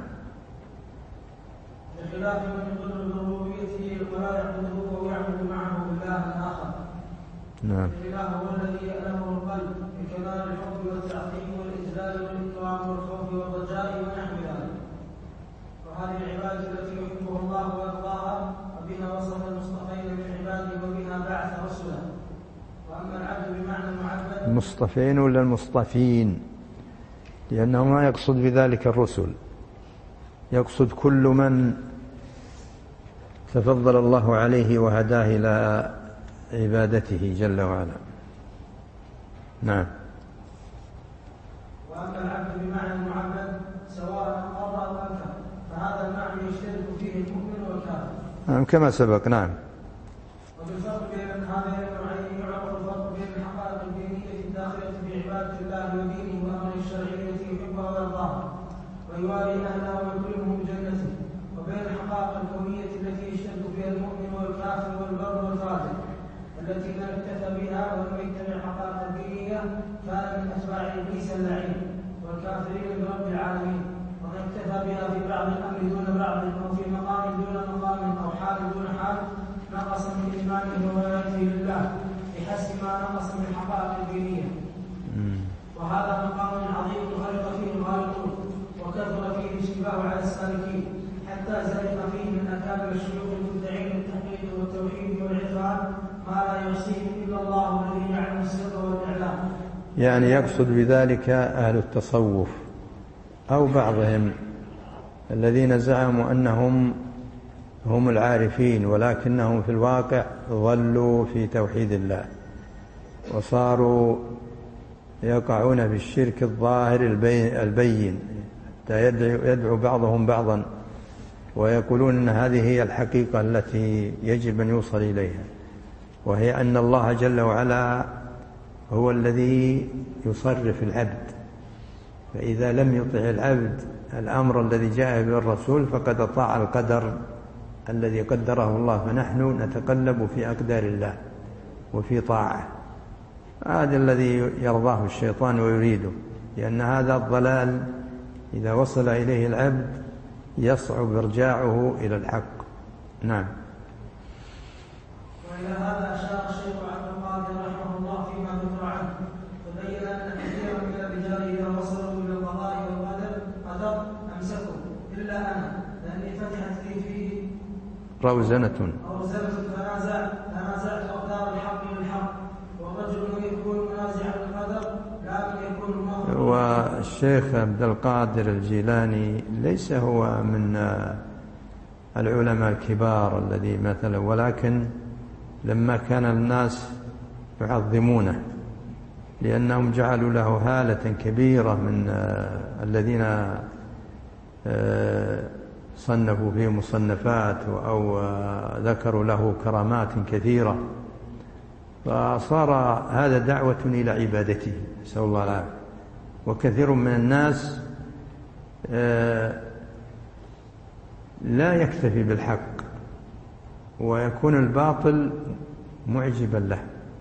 بخلاف من يقر بربوبيته ولا يعبده ويعبد معه إلها آخر. نعم. الإله هو الذي يألهه القلب بكمال الحب والتعظيم والإجلال والإكرام والخوف والرجاء ونحو ذلك. وهذه العبادة التي يحبها الله ويرضاها، وبها وصف المصطفين من عباده وبها بعث رسله. وأما العبد بمعنى المعبد، المصطفين ولا المصطفين؟ لأنه ما يقصد بذلك الرسل، يقصد كل من تفضل الله عليه وهداه إلى عبادته جل وعلا. نعم. وأما العبد بمعنى المعبد سواء أقر أو أنكر، فهذا المعنى يشترك فيه المؤمن والكافر. نعم كما سبق. نعم. وبالفرق بين هذين النوعين يعرف الفرق بين الحقائق الدينية الداخلة في عبادة الله ودينه وأمره الشرعي التي يحبها ويرضاها ويوالي أهلها ويكرمهم بجنته، وبين الحقائق الكونية التي يشترك فيها المؤمن والكافر والبر والفاجر، التي من اكتفى بها ولم يتبع الحقائق الدينية كان من أتباع إبليس اللعين والكافرين برب العالمين. ومن اكتفى بها في بعض الأمر دون بعض أو في مقام دون مقام أو حال دون حال نقص من إيمانه وولايته لله بحسب ما نقص من الحقائق الدينية. وهذا مقام عظيم غلط فيه الغالطون وكثر فيه الاشتباه على السالكين، حتى حتى زلق فيه من أكابر الشيوخ المدعين بالتحقيق والتوحيد والعرفان ما لا يحصيه إلا الله الذي يعلم السر والإعلام. يعني يقصد بذلك أهل التصوف أو بعضهم الذين زعموا أنهم هم العارفين، ولكنهم في الواقع ظلوا في توحيد الله وصاروا يقعون في الشرك الظاهر البين، حتى يدعو بعضهم بعضا ويقولون أن هذه هي الحقيقة التي يجب أن يوصل إليها، وهي أن الله جل وعلا هو الذي يصرف العبد، فإذا لم يطع العبد الأمر الذي جاء به الرسول فقد أطاع القدر الذي قدره الله، فنحن نتقلب في أقدار الله وفي طاعة. هذا الذي يرضاه الشيطان ويريده، لأن هذا الضلال إذا وصل إليه العبد يصعب إرجاعه إلى الحق. نعم. وإلى هذا أشار الشيخ عبد القادر رحمه الله فيما ذكر عنه، فبين أن كثيرا من الرجال إذا وصلوا إلى القضاء والقدر أمسكوا إلا أنا، لأني فتحت لي فيه روزنة تنازعت أقدار الحق بالحق، والرجل يكون منازعا بالقدر لكن يكون مغفرا. والشيخ عبد القادر الجيلاني ليس هو من العلماء الكبار الذي مثلا، ولكن لما كان الناس يعظمونه لأنهم جعلوا له هالة كبيرة من الذين صنفوا فيه مصنفات أو ذكروا له كرامات كثيرة، فصار هذا دعوة إلى عبادته، نسأل الله العافية. وكثير من الناس لا يكتفي بالحق ويكون الباطل معجبا له،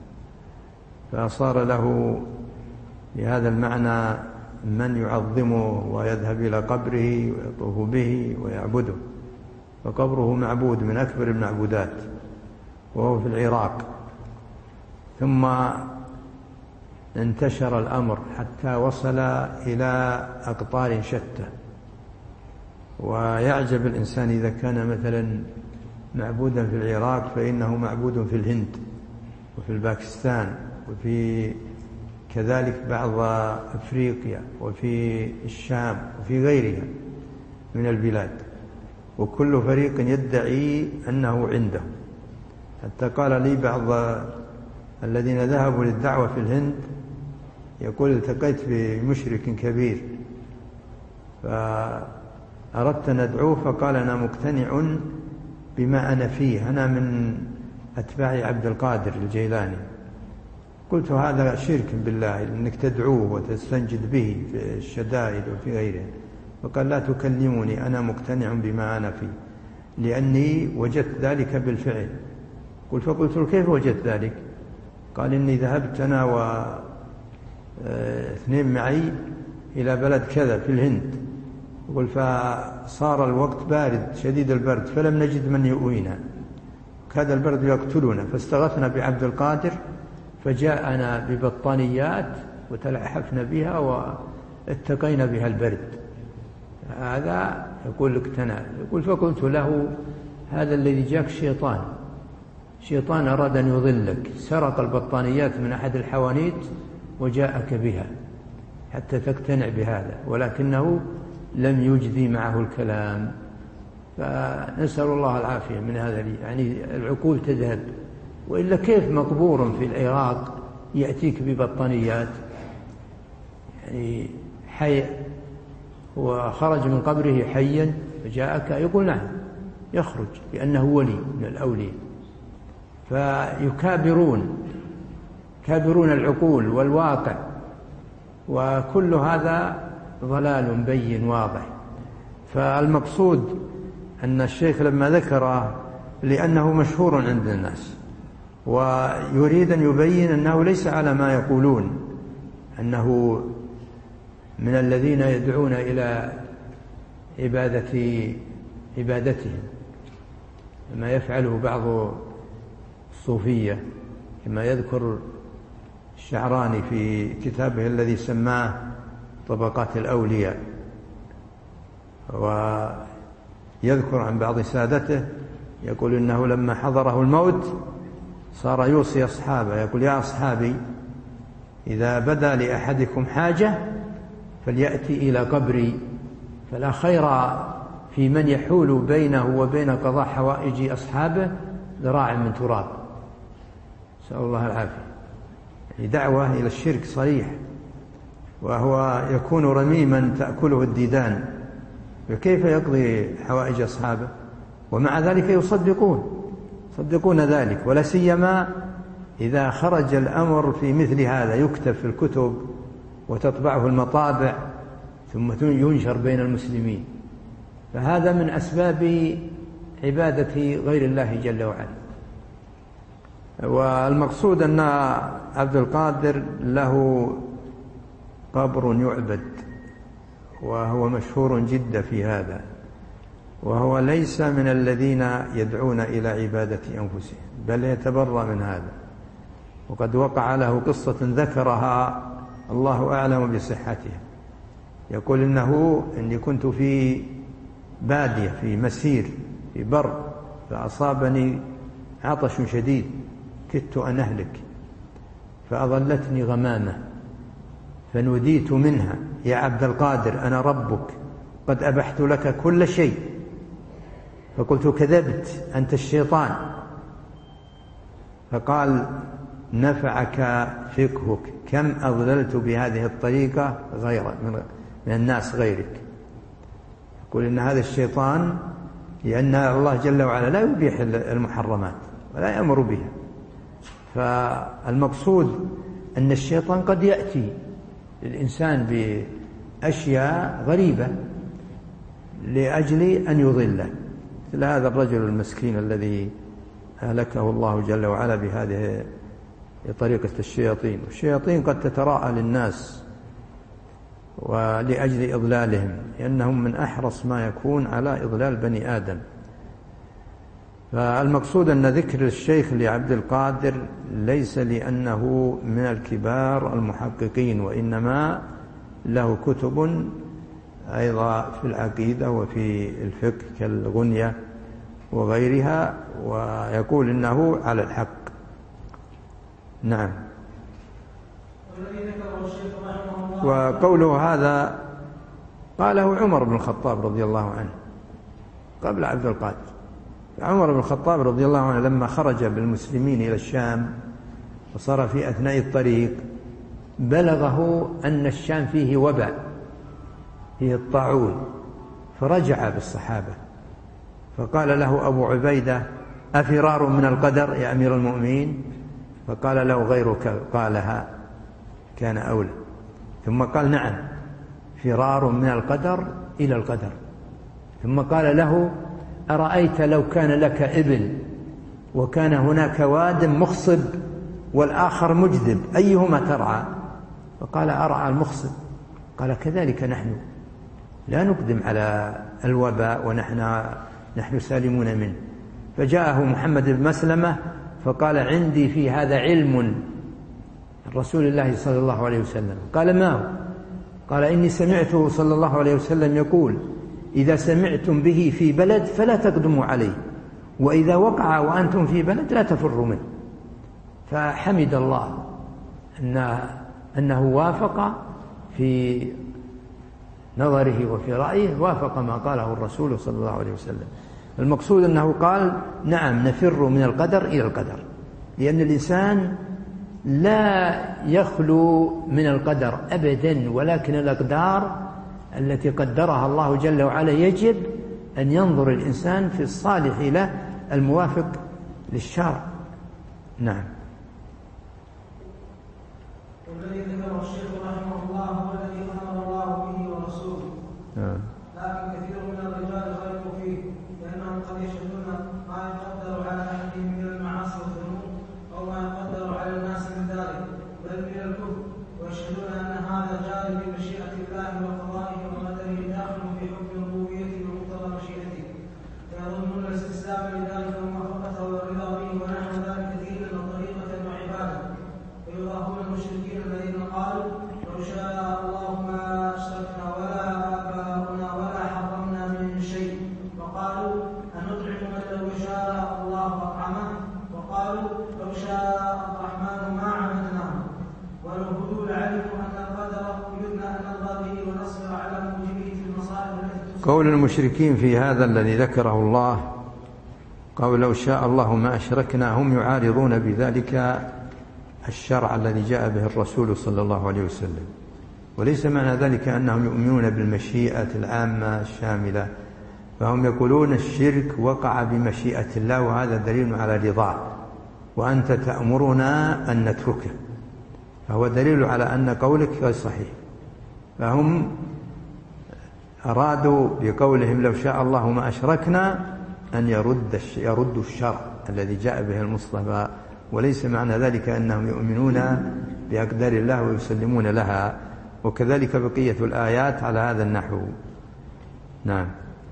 فصار له بهذا المعنى من يعظمه ويذهب إلى قبره ويطوف به ويعبده، فقبره معبود من أكبر المعبودات وهو في العراق. ثم انتشر الأمر حتى وصل إلى أقطار شتى، ويعجب الإنسان إذا كان مثلا معبودا في العراق فإنه معبود في الهند وفي الباكستان وفي كذلك بعض أفريقيا وفي الشام وفي غيرها من البلاد، وكل فريق يدعي أنه عنده. حتى قال لي بعض الذين ذهبوا للدعوة في الهند يقول التقيت بمشرك كبير فأردت أن أدعوه فقال أنا مقتنع بما أنا فيه، أنا من أتباع عبد القادر الجيلاني. قلت هذا شرك بالله أنك تدعوه وتستنجد به في الشدائد وفي غيره. فقال لا تكلمني، أنا مقتنع بما أنا فيه لأني وجدت ذلك بالفعل. فقلت له كيف وجدت ذلك؟ قال إني ذهبت أنا واثنين معي إلى بلد كذا في الهند، فصار الوقت بارد شديد البرد فلم نجد من يؤوينا، كاد البرد يقتلنا، فاستغثنا بعبد القادر فجاءنا ببطانيات وتلحفنا بها واتقينا بها البرد. هذا يقول لك يقول فقلت له هذا الذي جاك شيطان أراد أن يضلك، سرق البطانيات من أحد الحوانيت وجاءك بها حتى تقتنع بهذا، ولكنه لم يجدي معه الكلام. فنسأل الله العافية من هذا يعني العقول تذهب، وإلا كيف مقبور في العراق يأتيك ببطانيات يعني حي وخرج من قبره حيا فجاءك؟ يقول نعم يخرج لأنه ولي من الأولياء. فيكابرون العقول والواقع، وكل هذا ضلال بين واضح. فالمقصود أن الشيخ لما ذكره لأنه مشهور عند الناس ويريد أن يبين أنه ليس على ما يقولون، أنه من الذين يدعون إلى عبادتهم كما يفعله بعض الصوفية، كما يذكر الشعراني في كتابه الذي سماه طبقات الأولياء، يذكر عن بعض سادته يقول إنه لما حضره الموت صار يوصي أصحابه يقول: يا أصحابي، إذا بدا لأحدكم حاجة فليأتي إلى قبري، فلا خير في من يحول بينه وبين قضاء حوائج أصحابه ذراع من تراب. نسأل الله العافية. يعني دعوة إلى الشرك صريح، وهو يكون رميما تأكله الديدان، فكيف يقضي حوائج أصحابه؟ ومع ذلك يصدقون ذلك، ولا سيما إذا خرج الأمر في مثل هذا، يكتب في الكتب وتطبعه المطابع ثم ينشر بين المسلمين، فهذا من أسباب عبادة غير الله جل وعلا. والمقصود أن عبد القادر له قبر يعبد، وهو مشهور جدا في هذا، وهو ليس من الذين يدعون إلى عبادة أنفسهم، بل يتبرأ من هذا. وقد وقع له قصة ذكرها الله أعلم بصحتها، يقول إني كنت في بادية في مسير في بر، فأصابني عطش شديد، كدت أن أهلك، فأظلتني غمامة، فنوديت منها: يا عبد القادر، أنا ربك، قد أبحت لك كل شيء. فقلت: كذبت، أنت الشيطان. فقال: نفعك فقهك، كم أضللت بهذه الطريقة من الناس غيرك. يقول إن هذا الشيطان، لأن الله جل وعلا لا يبيح المحرمات ولا يأمر بها، فالمقصود أن الشيطان قد يأتي للإنسان بأشياء غريبة لأجل أن يضله، مثل هذا الرجل المسكين الذي أهلكه الله جل وعلا بهذه طريقة الشياطين. والشياطين قد تتراءى للناس ولأجل إضلالهم، لأنهم من أحرص ما يكون على إضلال بني آدم. فالمقصود أن ذكر الشيخ لعبد القادر ليس لأنه من الكبار المحققين، وإنما له كتب أيضا في العقيدة وفي الفقه كالغنية وغيرها، ويقول إنه على الحق. نعم. وقوله هذا قاله عمر بن الخطاب رضي الله عنه قبل عبد القادر. عمر بن الخطاب رضي الله عنه لما خرج بالمسلمين إلى الشام وصار في أثناء الطريق بلغه أن الشام فيه وباء، فيه الطاعون، فرجع بالصحابة، فقال له أبو عبيدة: أفرار من القدر يا أمير المؤمنين؟ فقال له: غيرك قالها كان أولى. ثم قال: نعم، فرار من القدر إلى القدر. ثم قال له: أرأيت لو كان لك إبل وكان هناك واد مخصب والآخر مجذب، أيهما ترعى؟ فقال: أرعى المخصب. قال: كذلك نحن لا نقدم على الوباء ونحن سالمون منه. فجاءه محمد بن مسلمة فقال: عندي في هذا علم رسول الله صلى الله عليه وسلم. قال: ما هو؟ قال: إني سمعته صلى الله عليه وسلم يقول: إذا سمعتم به في بلد فلا تقدموا عليه، وإذا وقع وأنتم في بلد لا تفروا منه. فحمد الله أنه وافق في نظره وفي رأيه، وافق ما قاله الرسول صلى الله عليه وسلم. المقصود أنه قال: نعم، نفر من القدر إلى القدر، لأن الإنسان لا يخلو من القدر أبدا، ولكن الأقدار التي قدرها الله جل وعلا يجب أن ينظر الإنسان في الصالح له الموافق للشرع. نعم. والذي ذكره الشيخ رحمه الله هو الذي أمر الله به ورسوله، لكن كثير من الرجال خالفوا فيه، لأنهم قد يشهدون ما يقدر على أحدهم من المعاصي والذنوب أو ما يقدر على الناس من ذلك بل من الكفر، ويشهدون أن هذا جاري بمشيئة الله وقضائه وقدره داخل في حكم ربوبيته ومقتضى مشيئته، فيظنون الاستسلام لذلك وموافقته والرضا به ونحو ذلك دينا وطريقة وعبادة، ويضاهون المشركين الذين قالوا: لو شاء الله ما أشركنا ولا آباؤنا ولا حرمنا من شيء، وقالوا قالوا لو شاء الرحمن ما عبدناه. والهدول علموا أن القدر يدنى أن نرضى به ونصبر على موجبه في المصائب التي قول المشركين في هذا الذي ذكره الله، قالوا لو شاء الله ما أشركنا، هم يعارضون بذلك الشرع الذي جاء به الرسول صلى الله عليه وسلم، وليس معنى ذلك أنهم يؤمنون بالمشيئة العامة الشاملة، فهم يقولون الشرك وقع بمشيئة الله وهذا دليل على رضاه، وأنت تأمرنا أن نتركه، فهو دليل على أن قولك غير صحيح. فهم أرادوا بقولهم لو شاء الله ما أشركنا أن يردوا الشرع الذي جاء به المصطفى، وليس معنى ذلك أنهم يؤمنون بأقدار الله ويسلمون لها. وكذلك بقية الآيات على هذا النحو. نعم.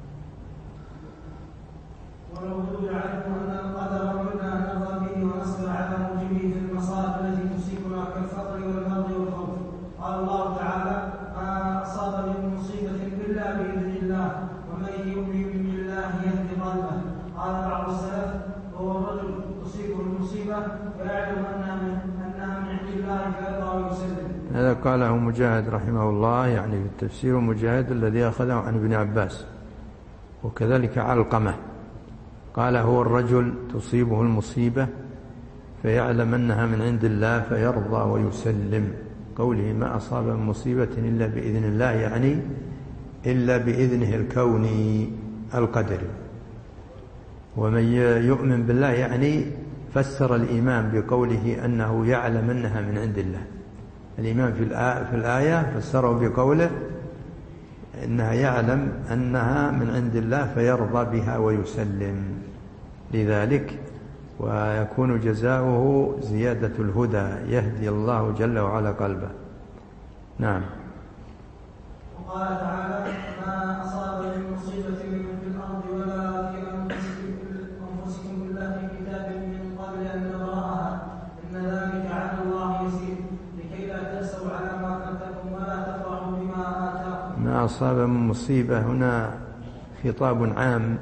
والهدول علموا أن القدر يدنى أن نرضى به ونصبر على موجبه في المصائب التي تصيبنا كالفقر والمرض والخوف. قال الله تعالى ما أصاب من مصيبة إلا بإذن الله ومن يؤمن بالله يهد قلبه. قال بعض السلف وهو الرجل تصيبه المصيبة فيعلم أنها من عند الله فيرضى ويسلم. هذا قاله مجاهد رحمه الله، يعني في التفسير مجاهد الذي أخذه عن ابن عباس، وكذلك علقمة قال هو الرجل تصيبه المصيبة فيعلم أنها من عند الله فيرضى ويسلم. قوله ما أصاب من مصيبة إلا بإذن الله، يعني إلا بإذنه الكوني القدري. ومن يؤمن بالله يعني فسر الإيمان بقوله أنه يعلم أنها من عند الله. الإيمان في الآية فسره بقوله إنها يعلم أنها من عند الله فيرضى بها ويسلم لذلك، ويكون جزاؤه زيادة الهدى يهدي الله جل وعلا قلبه. نعم. وقال تعالى ما أصاب من مصيبة في الأرض ولا في أنفسكم إلا في كتاب من قبل أن نبرأها إن ذلك على الله يسير لكي لا تأسوا على ما فاتكم ولا تفرحوا بما آتاكم. ما أصاب من مصيبة هنا خطاب عام،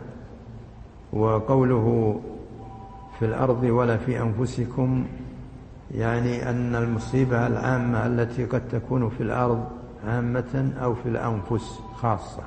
وقوله في الأرض ولا في أنفسكم يعني أن المصيبة العامة التي قد تكون في الأرض عامة أو في الأنفس خاصة،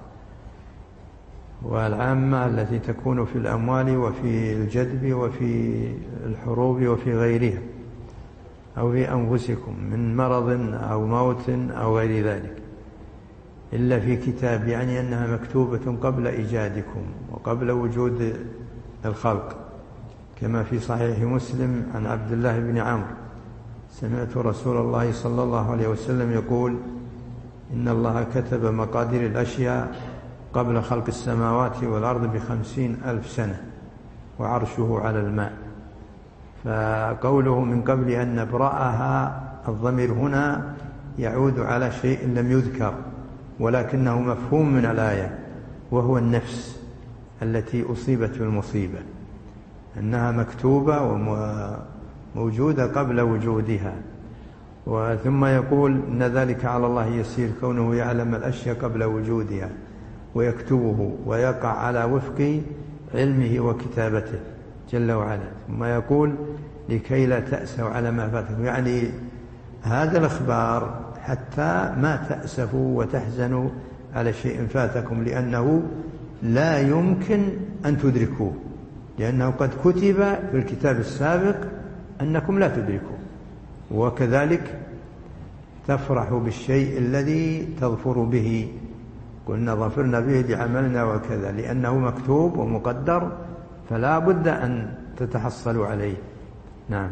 والعامة التي تكون في الأموال وفي الجدب وفي الحروب وفي غيرها، أو في أنفسكم من مرض أو موت أو غير ذلك، إلا في كتاب يعني أنها مكتوبة قبل إيجادكم وقبل وجود الخلق، كما في صحيح مسلم عن عبد الله بن عمرو سمعت رسول الله صلى الله عليه وسلم يقول إن الله كتب مقادير الأشياء قبل خلق السماوات والأرض ب50,000 سنة وعرشه على الماء. فقوله من قبل أن نبرأها الضمير هنا يعود على شيء لم يذكر ولكنه مفهوم من الآية، وهو النفس التي أصيبت بالمصيبة، أنها مكتوبة وموجودة قبل وجودها. ثم يقول إن ذلك على الله يسير، كونه يعلم الأشياء قبل وجودها ويكتبه ويقع على وفق علمه وكتابته جل وعلا. ثم يقول لكي لا تأسوا على ما فاتكم، يعني هذا الإخبار حتى ما تأسفوا وتحزنوا على شيء فاتكم، لأنه لا يمكن أن تدركوه، لأنه قد كتب في الكتاب السابق أنكم لا تدركوه. وكذلك تفرح بالشيء الذي تظفر به، قلنا ظفرنا به لعملنا وكذا، لأنه مكتوب ومقدر فلا بد أن تتحصلوا عليه. نعم.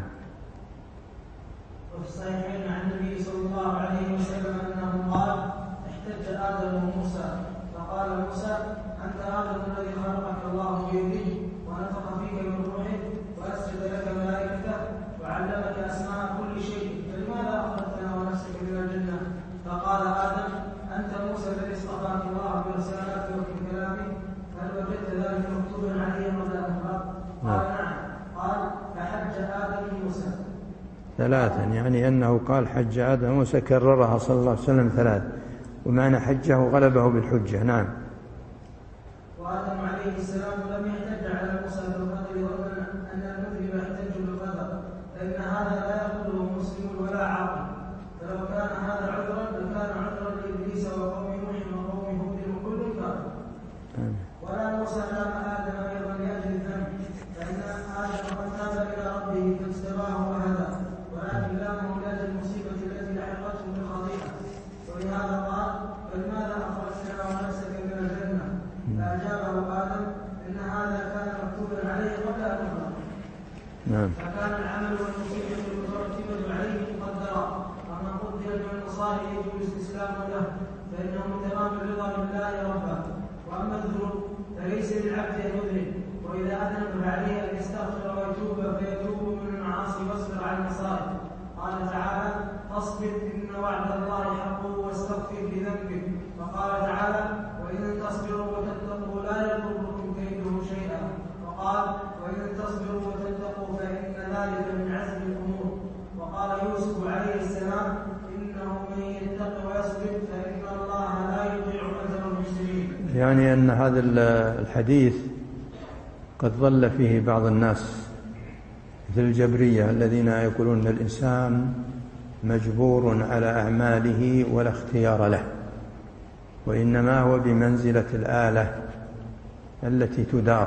وفي الصحيحين عن النبي صلى الله عليه وسلم أنه قال احتج آدم وموسى فقال موسى أنت آدم الذي خلقك الله بيده ونفخ فيك من روحه وأسجد لك ملائكته وعلمك أسماء كل شيء، فلماذا أخرجتنا ونفسك من الجنة؟ فقال آدم أنت موسى الذي اصطفاك الله برسالته وبكلامه، هل وجدت ذلك مكتوبا علي قبل أن أخلق؟ قال نعم. قال فحج آدم موسى ثلاثا، يعني أنه قال حج آدم موسى كررها صلى الله عليه وسلم ثلاث، ومعنى حجه غلبه بالحجة. نعم. وآدم عليه السلام لم يحتج على موسى بالقدر، وأن المذنب يحتج بالقدر. نعم. فكان العمل والمصيبة المترتبة عليه مقدرا، وما قدر من المصالح يجب الاستسلام له، فإنه من تمام الرضا بالله ربا. وأما الذنوب فليس للعبد أن يذنب، وإذا أذنب فعليه أن يستغفر ويتوب، فيتوب من المعاصي واصبر على المصائب. قال تعالى: فاصبر إن وعد الله حق واستغفر لذنبك. وقال تعالى: وإن تصبروا وتتقوا لا يضركم كيدهم شيئا. وقال: وإن تصبروا وتتقوا فإن ذلك من عزم الأمور. وقال يوسف عليه السلام: إنه من يتق ويصبر فإن الله لا يضيع أجر المحسنين. يعني أن هذا الحديث قد ضل فيه بعض الناس مثل الجبرية الذين يقولون أن الإنسان مجبور على أعماله ولا اختيار له، وإنما هو بمنزلة الآلة التي تدار،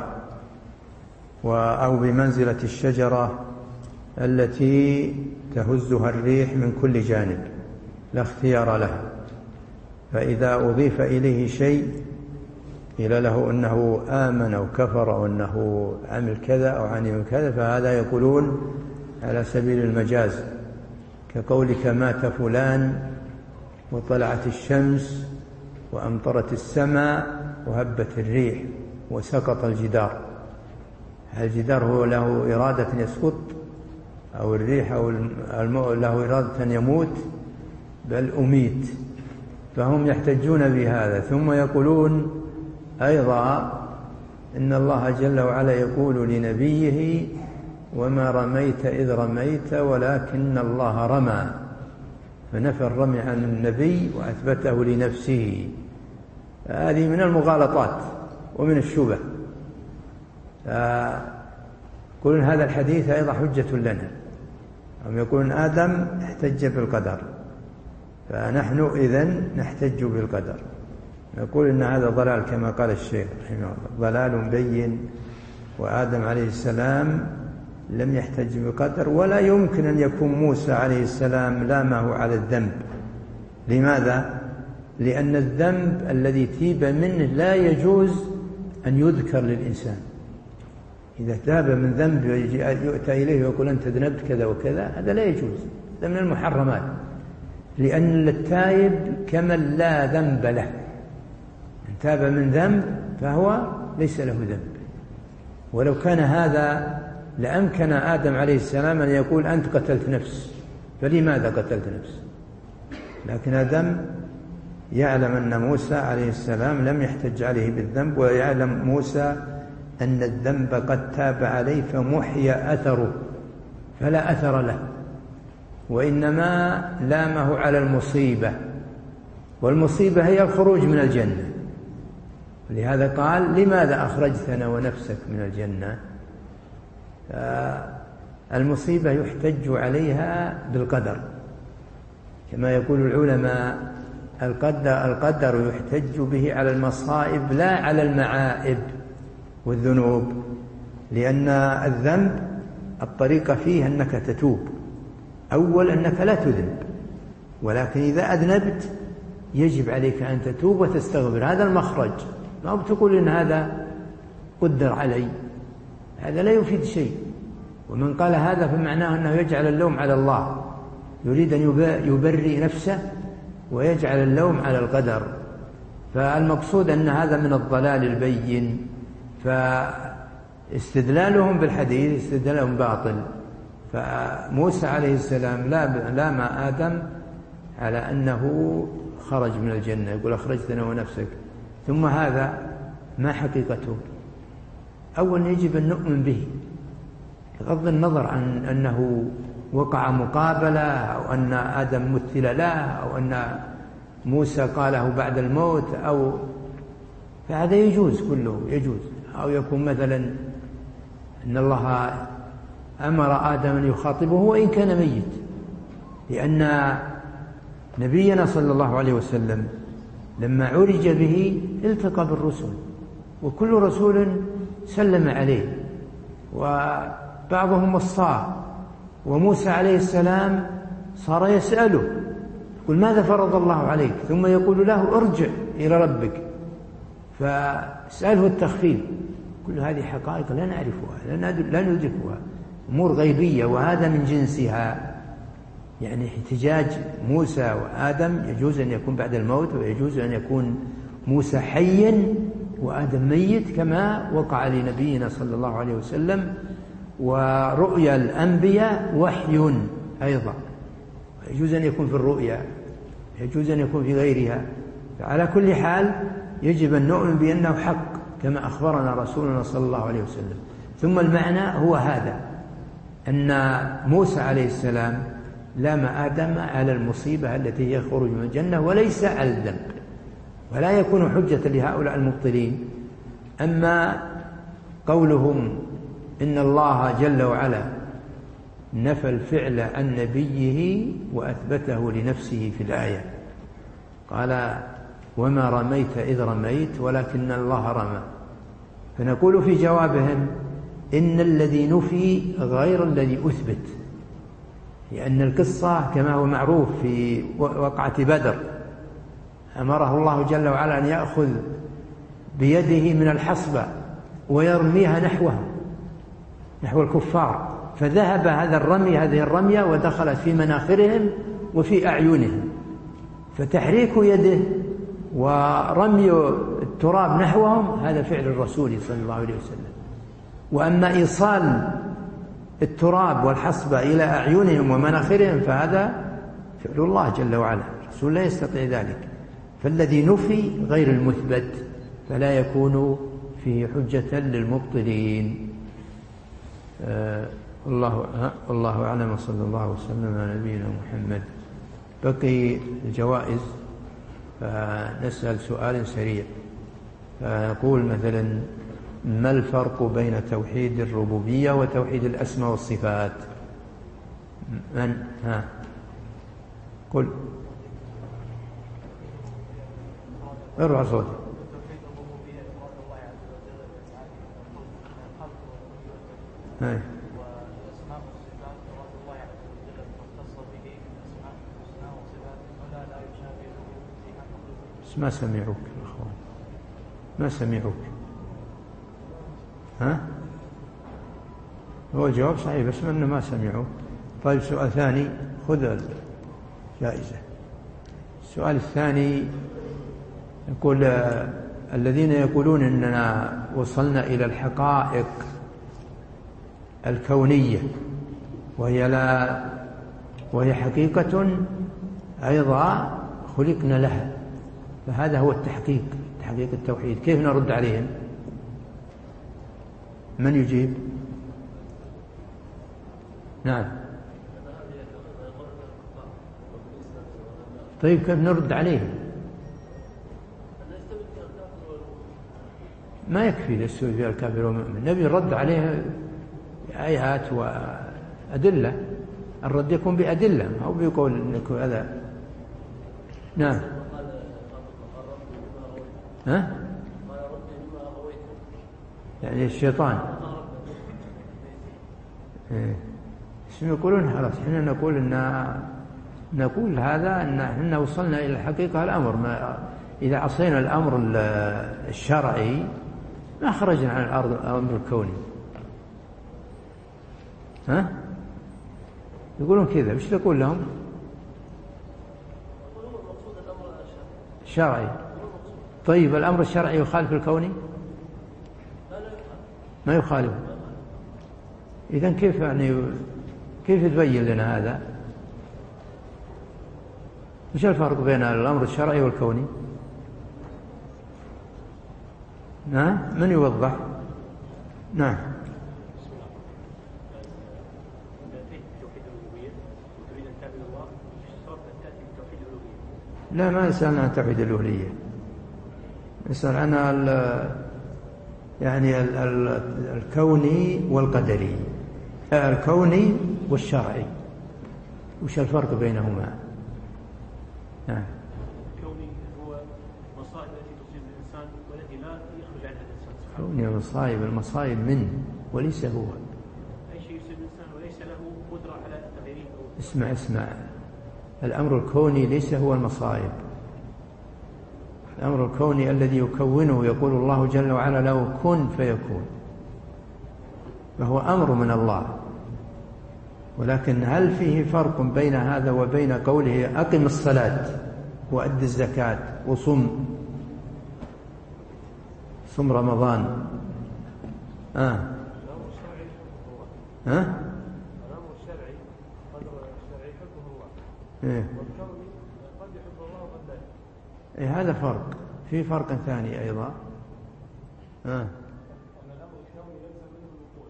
أو بمنزلة الشجرة التي تهزها الريح من كل جانب لا اختيار لها. فإذا أضيف إليه شيء قيل له أنه آمن أو كفر أو أنه عمل كذا أو عمل كذا، فهذا يقولون على سبيل المجاز، كقولك مات فلان وطلعت الشمس وأمطرت السماء وهبت الريح وسقط الجدار. الجدار هو له إرادة يسقط، أو الريح أو له إرادة يموت، بل أميت. فهم يحتجون بهذا. ثم يقولون أيضا إن الله جل وعلا يقول لنبيه: وما رميت إذ رميت ولكن الله رمى، فنفى الرمي عن النبي وأثبته لنفسه. هذه من المغالطات ومن الشبه. يقولون هذا الحديث أيضا حجة لنا. هم يقولون آدم احتج بالقدر، فنحن إذن نحتج بالقدر. نقول إن هذا ضلال كما قال الشيخ رحمه الله، ضلال بين. وآدم عليه السلام لم يحتج بالقدر، ولا يمكن أن يكون موسى عليه السلام لامه على الذنب. لماذا؟ لأن الذنب الذي تيب منه لا يجوز أن يذكر للإنسان. إذا تاب من ذنب يؤتى إليه ويقول أنت ذنبت كذا وكذا، هذا لا يجوز، هذا من المحرمات. لأن التائب كمن لا ذنب له، من تاب من ذنب فهو ليس له ذنب. ولو كان هذا لأمكن آدم عليه السلام أن يقول أنت قتلت نفس، فلماذا قتلت نفس؟ لكن آدم يعلم أن موسى عليه السلام لم يحتج عليه بالذنب، ويعلم موسى أن الذنب قد تاب عليه فمحي أثره، فلا أثر له، وإنما لامه على المصيبة، والمصيبة هي الخروج من الجنة. لهذا قال: لماذا أخرجتنا ونفسك من الجنة؟ المصيبة يحتج عليها بالقدر، كما يقول العلماء: القدر يحتج به على المصائب لا على المعائب والذنوب. لأن الذنب الطريقة فيه أنك تتوب، أول أنك لا تذنب، ولكن إذا أذنبت يجب عليك أن تتوب وتستغفر. هذا المخرج. ما بتقول إن هذا قدر علي، هذا لا يفيد شيء. ومن قال هذا فمعناه أنه يجعل اللوم على الله، يريد أن يبرئ نفسه ويجعل اللوم على القدر. فالمقصود أن هذا من الضلال البين. فاستدلالهم بالحديث استدلالهم باطل. فموسى عليه السلام لام آدم على أنه خرج من الجنة، يقول أخرجتنا ونفسك. ثم هذا ما حقيقته؟ أولا يجب أن نؤمن به بغض النظر عن أنه وقع مقابلة، أو أن آدم مثل له، أو أن موسى قاله بعد الموت، فهذا يجوز، كله يجوز. أو يكون مثلا أن الله أمر آدم أن يخاطبه وإن كان ميت، لأن نبينا صلى الله عليه وسلم لما عرج به التقى بالرسل، وكل رسول سلم عليه، وبعضهم وصاه. وموسى عليه السلام صار يسأله، يقول ماذا فرض الله عليك؟ ثم يقول له ارجع إلى ربك فاسأله التخفيف. كل هذه حقائق لا نعرفها، لا ندركها، أمور غيبية وهذا من جنسها. يعني احتجاج موسى وآدم يجوز أن يكون بعد الموت، ويجوز أن يكون موسى حيا وآدم ميت كما وقع لنبينا صلى الله عليه وسلم. ورؤيا الأنبياء وحي أيضا، يجوز أن يكون في الرؤيا، يجوز أن يكون في غيرها. فعلى كل حال يجب أن نؤمن بأنه حق كما أخبرنا رسولنا صلى الله عليه وسلم. ثم المعنى هو هذا، أن موسى عليه السلام لام آدم على المصيبة التي هي خروج من الجنة وليس على الذنب، ولا يكون حجة لهؤلاء المبطلين. أما قولهم إن الله جل وعلا نفى الفعل عن نبيه وأثبته لنفسه في الآية، قال وما رميت إذ رميت ولكن الله رمى، فنقول في جوابهم إن الذي نفي غير الذي أثبت، لأن القصة كما هو معروف في وقعة بدر أمره الله جل وعلا أن يأخذ بيده من الحصبة ويرميها نحو الكفار، فذهب هذا الرمي هذه الرمية ودخلت في مناخرهم وفي أعينهم، فتحريك يده ورمي التراب نحوهم هذا فعل الرسول صلى الله عليه وسلم. وأما إيصال التراب والحصبة إلى أعينهم ومناخرهم فهذا فعل الله جل وعلا، الرسول لا يستطيع ذلك. فالذي نفي غير المثبت فلا يكون فيه حجة للمبطلين. الله أعلم، وصلى الله وسلم على نبينا محمد. بقي الجوائز، فنسأل سؤال سريع، فنقول مثلا ما الفرق بين توحيد الربوبية وتوحيد الأسماء والصفات؟ من قل ارفع صوتك. ما سمعوك الأخوان، ما سمعوك. هو الجواب صحيح بس منه ما سمعوك. طيب سؤال ثاني، خذ الجائزة. السؤال الثاني يقول الذين يقولون إننا وصلنا إلى الحقائق الكونية وهي حقيقة أيضا خلقنا لها، فهذا هو تحقيق التوحيد، كيف نرد عليهم؟ من يجيب؟ نعم. طيب كيف نرد عليهم؟ ما يكفي للسوء فيها الكافر والمؤمن، نبي الرد عليه بآيات وأدلة. الرد يكون بأدلة أو بيقول إنك هذا. نعم. يعني الشيطان يقولون خلاص احنا نقول هذا ان احنا وصلنا الى الحقيقه. الامر اذا عصينا الامر الشرعي ما خرجنا عن الامر الكوني. يقولون كذا، وش تقول لهم؟ الشرعي. طيب الامر الشرعي يخالف الكوني؟ ما يخالف. إذن كيف تبين لنا هذا؟ وش الفرق بين الأمر الشرعي والكوني؟ من يوضح؟ نعم. لا، ما نسألنا عن توحيد الألوهية، نسأل عن يعني الكوني والقدري، الكوني والشرعي، وش الفرق بينهما؟ نعم. الكوني هو مصائب التي تصيب الإنسان والتي لا يخرج عنها الإنسان. كوني المصائب منه وليس هو. أي شيء يصيب الإنسان وليس له قدرة على تغييره. اسمع، الأمر الكوني ليس هو المصائب. الأمر الكوني الذي يكونه يقول الله جل وعلا له كن فيكون، فهو أمر من الله. ولكن هل فيه فرق بين هذا وبين قوله أقم الصلاة وأد الزكاة وصم رمضان؟ الأمر الشرعي قدر الشرعي حكمه الله، والكون قد يحب الله وقد لا يحب. هذا فرق. في فرق ثاني أيضا، أن الأمر الكوني يلزم منه الوقوع،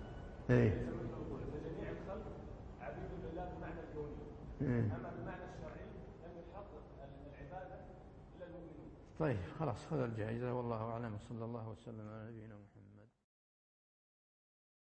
فجميع الخلق عبيد لله بمعنى الكوني، أما بمعنى الشرعي لم يحقق العبادة إلا المؤمنون. طيب خلاص، هذا الجائزة، والله أعلم. صلى الله وسلم على نبينا محمد.